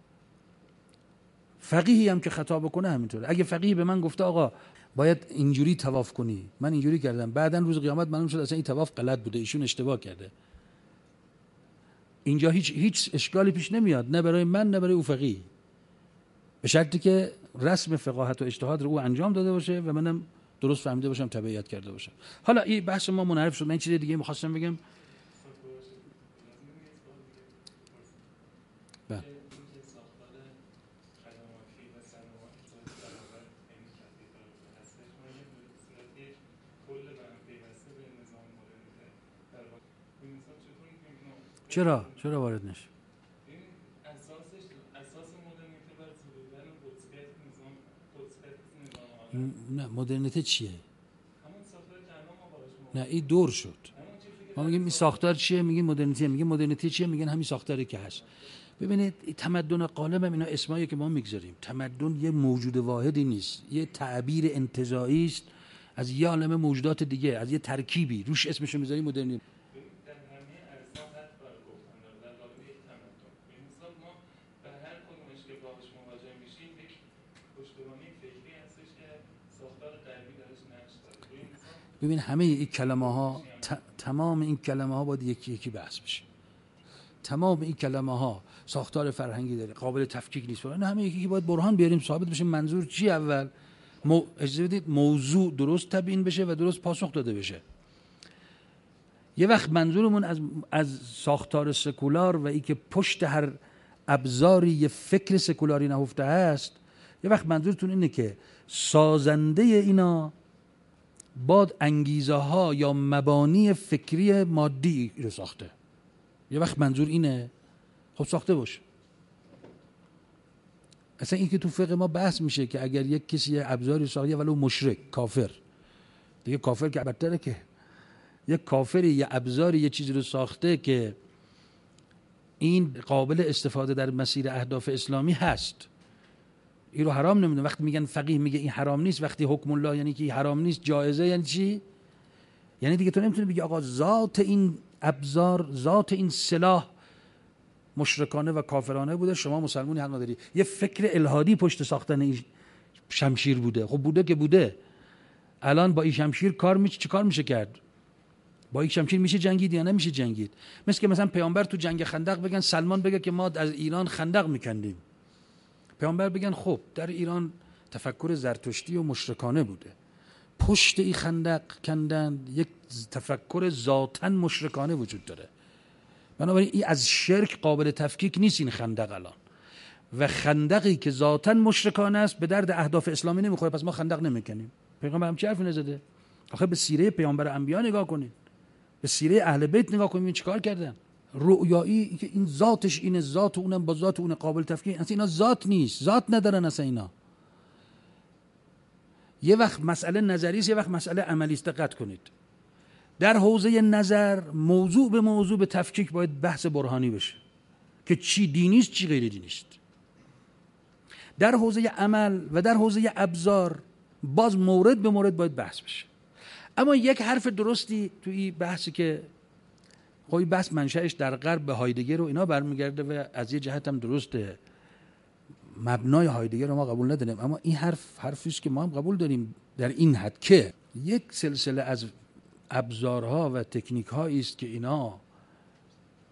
فقیهی هم که خطا بکنه همینطوره. اگه فقیهی به من گفته آقا باید اینجوری طواف کنی، من اینجوری کردم، بعدن روز قیامت معلوم شد اصلا این طواف غلط بوده، ایشون اشتباه کرده، اینجا هیچ هیچ اشکالی پیش نمیاد، نه برای من نه برای او فقیه، به شرطی که رسم فقاهت و اجتهاد رو او انجام داده باشه و منم درست فهمیده باشم، تبعیت کرده باشم. حالا این بحث ما منحرف شد. من این چیز دیگه می‌خواستم بگم. بله. چرا؟ چرا وارد نشه؟ نه مدرنیته چیه؟ نه این دور شد. ما میگیم این ساختار چیه؟ میگیم مدرنیته. میگیم مدرنیته چیه؟ میگن همین ساختاری که هست. ببینید تمدن قالب هم اینا اسمایی که ما میگذاریم. تمدن یه موجود واحدی نیست، یه تعبیر انتزاعی است از یه عالمه موجودات دیگه، از یه ترکیبی، روش اسمشو میذاریم مدرنیته. ببین همه این کلمه ها ت... تمام این کلمه ها باید یکی یکی بحث بشه. تمام این کلمه ها ساختار فرهنگی داره، قابل تفکیک نیست. نه همه یکی یکی باید برهان بیاریم، ثابت بشه منظور چی. اول مو... اجازه بدید موضوع درست تبیین بشه و درست پاسخ داده بشه. یه وقت منظورمون از از ساختار سکولار و ای که پشت هر ابزاری یه فکر سکولاری نهفته است، یه وقت منظورتون اینه که سازنده اینا باد انگیزه ها یا مبانی فکری مادی رو ساخته. یه وقت منظور اینه، خب ساخته باشه. اصلا این که تو فقه ما بحث میشه که اگر یک کسی یه ابزاری ساخته ولو مشرک کافر، دیگه کافر که بدتره، که یک کافری یه ابزاری یه چیزی رو ساخته که این قابل استفاده در مسیر اهداف اسلامی هست، این رو حرام نمیدونه. وقتی میگن فقیه میگه این حرام نیست، وقتی حکم الله یعنی که این حرام نیست، جایزه یعنی چی؟ یعنی دیگه تو نمیتونی بگی آقا ذات این ابزار، ذات این سلاح مشرکانه و کافرانه بوده، شما مسلمانی حق نداری. یه فکر الهادی پشت ساختن این شمشیر بوده. خب بوده که بوده. الان با این شمشیر کار میشه، چه کار میشه کرد؟ با این شمشیر میشه جنگید یا نمیشه جنگید؟ مثل که مثلا پیامبر تو جنگ خندق بگن، سلمان بگه که ما از ایران خندق میکندیم، پیامبر بگن خب در ایران تفکر زرتشتی و مشرکانه بوده، پشت این خندق کندن یک تفکر ذاتاً مشرکانه وجود داره، بنابراین این از شرک قابل تفکیک نیست این خندق الان. و خندقی که ذاتاً مشرکانه است به درد اهداف اسلامی نمیخوره، پس ما خندق نمیکنیم. پیغمبر هم چه حرفی نزده؟ آخه به سیره پیامبر انبیا نگاه کنید، به سیره اهل بیت نگاه کنید چیکار کردن. رؤیایی که این ذاتش اینه، ذات اونم با ذات اون قابل تفکیک، اصلا اینا ذات نیست، ذات ندارن اصلا اینا. یه وقت مسئله نظری است، یه وقت مسئله عملی است. دقت کنید، در حوزه نظر موضوع به موضوع به تفکیک باید بحث برهانی بشه که چی دینی است چی غیر دینی است. در حوزه عمل و در حوزه ابزار باز مورد به مورد باید بحث بشه. اما یک حرف درستی توی این بحثی که خب بحث منشأش در غرب به هایدگر و اینا برمیگرده و از یه جهت هم درسته، مبنای هایدگر رو ما قبول نداریم، اما این حرف حرفی است که ما هم قبول داریم در این حد که یک سلسله از ابزارها و تکنیک هایی است که اینا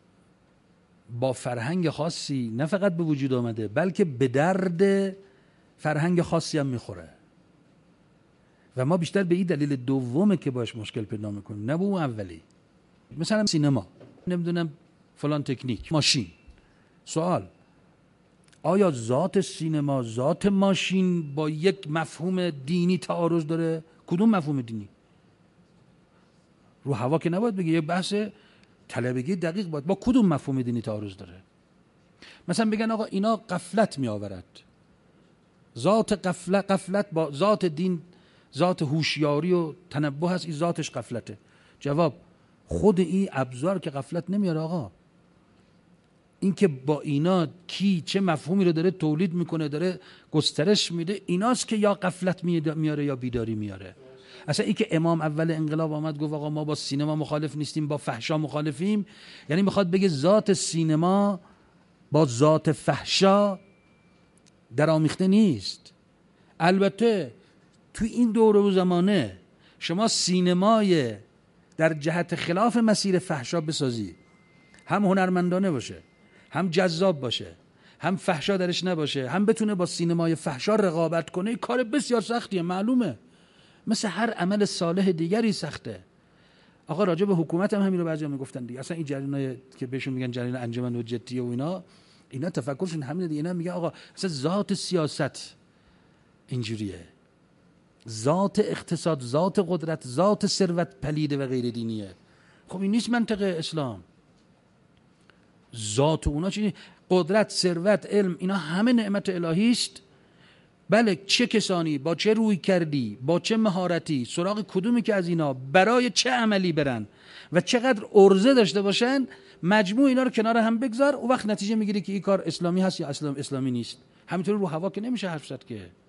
با فرهنگ خاصی نه فقط به وجود آمده بلکه به درد فرهنگ خاصی هم میخوره و ما بیشتر به این دلیل دومه که باش مشکل پیدا میکنیم، نه به اون اولی. مثلا سینما، نمیدونم فلان تکنیک، ماشین. سوال: آیا ذات سینما، ذات ماشین با یک مفهوم دینی تعارض داره؟ کدوم مفهوم دینی؟ رو هوا که نباید بگی، یه بحث طلبگی دقیق باید. با کدوم مفهوم دینی تعارض داره؟ مثلا بگن آقا اینا غفلت می آورد. ذات غفلت، غفلت با ذات دین، ذات هوشیاری و تنبه هست، این ذاتش غفلته. جواب: خود این ابزار که غفلت نمیاره آقا. این که با اینا کی چه مفهومی رو داره تولید میکنه، داره گسترش میده، ایناست که یا غفلت میاره یا بیداری میاره. اصلا این که امام اول انقلاب آمد گفت آقا ما با سینما مخالف نیستیم، با فحشا مخالفیم، یعنی میخواد بگه ذات سینما با ذات فحشا در آمیخته نیست. البته تو این دوره و زمانه شما سینمای در جهت خلاف مسیر فحشا بسازی، هم هنرمندانه باشه، هم جذاب باشه، هم فحشا درش نباشه، هم بتونه با سینمای فحشا رقابت کنه، کار بسیار سختیه، معلومه. مثل هر عمل صالح دیگری سخته. آقا راجع به حکومت هم همین رو بعضیا میگفتن دیگه. اصلا این جریانای که بهشون میگن جریان انجمن حجتیه و اینا، اینا تفکرشون همینه دیگه. اینا میگن آقا اصلا ذات سیاست اینجوریه، ذات اقتصاد، ذات قدرت، ذات ثروت پلیده و غیر دینیه. خب این نیست منطق اسلام. ذات اونا چی؟ قدرت، ثروت، علم، اینا همه نعمت الهی است. بله، چه کسانی با چه روی کردی، با چه مهارتی، سراغ کدومی که از اینا برای چه عملی برن و چقدر عرضه داشته باشن، مجموع اینا رو کنار هم بگذار، و وقت نتیجه میگیری که این کار اسلامی هست یا اسلام اسلامی نیست. همینطور رو هوا که نمیشه حرف زد که.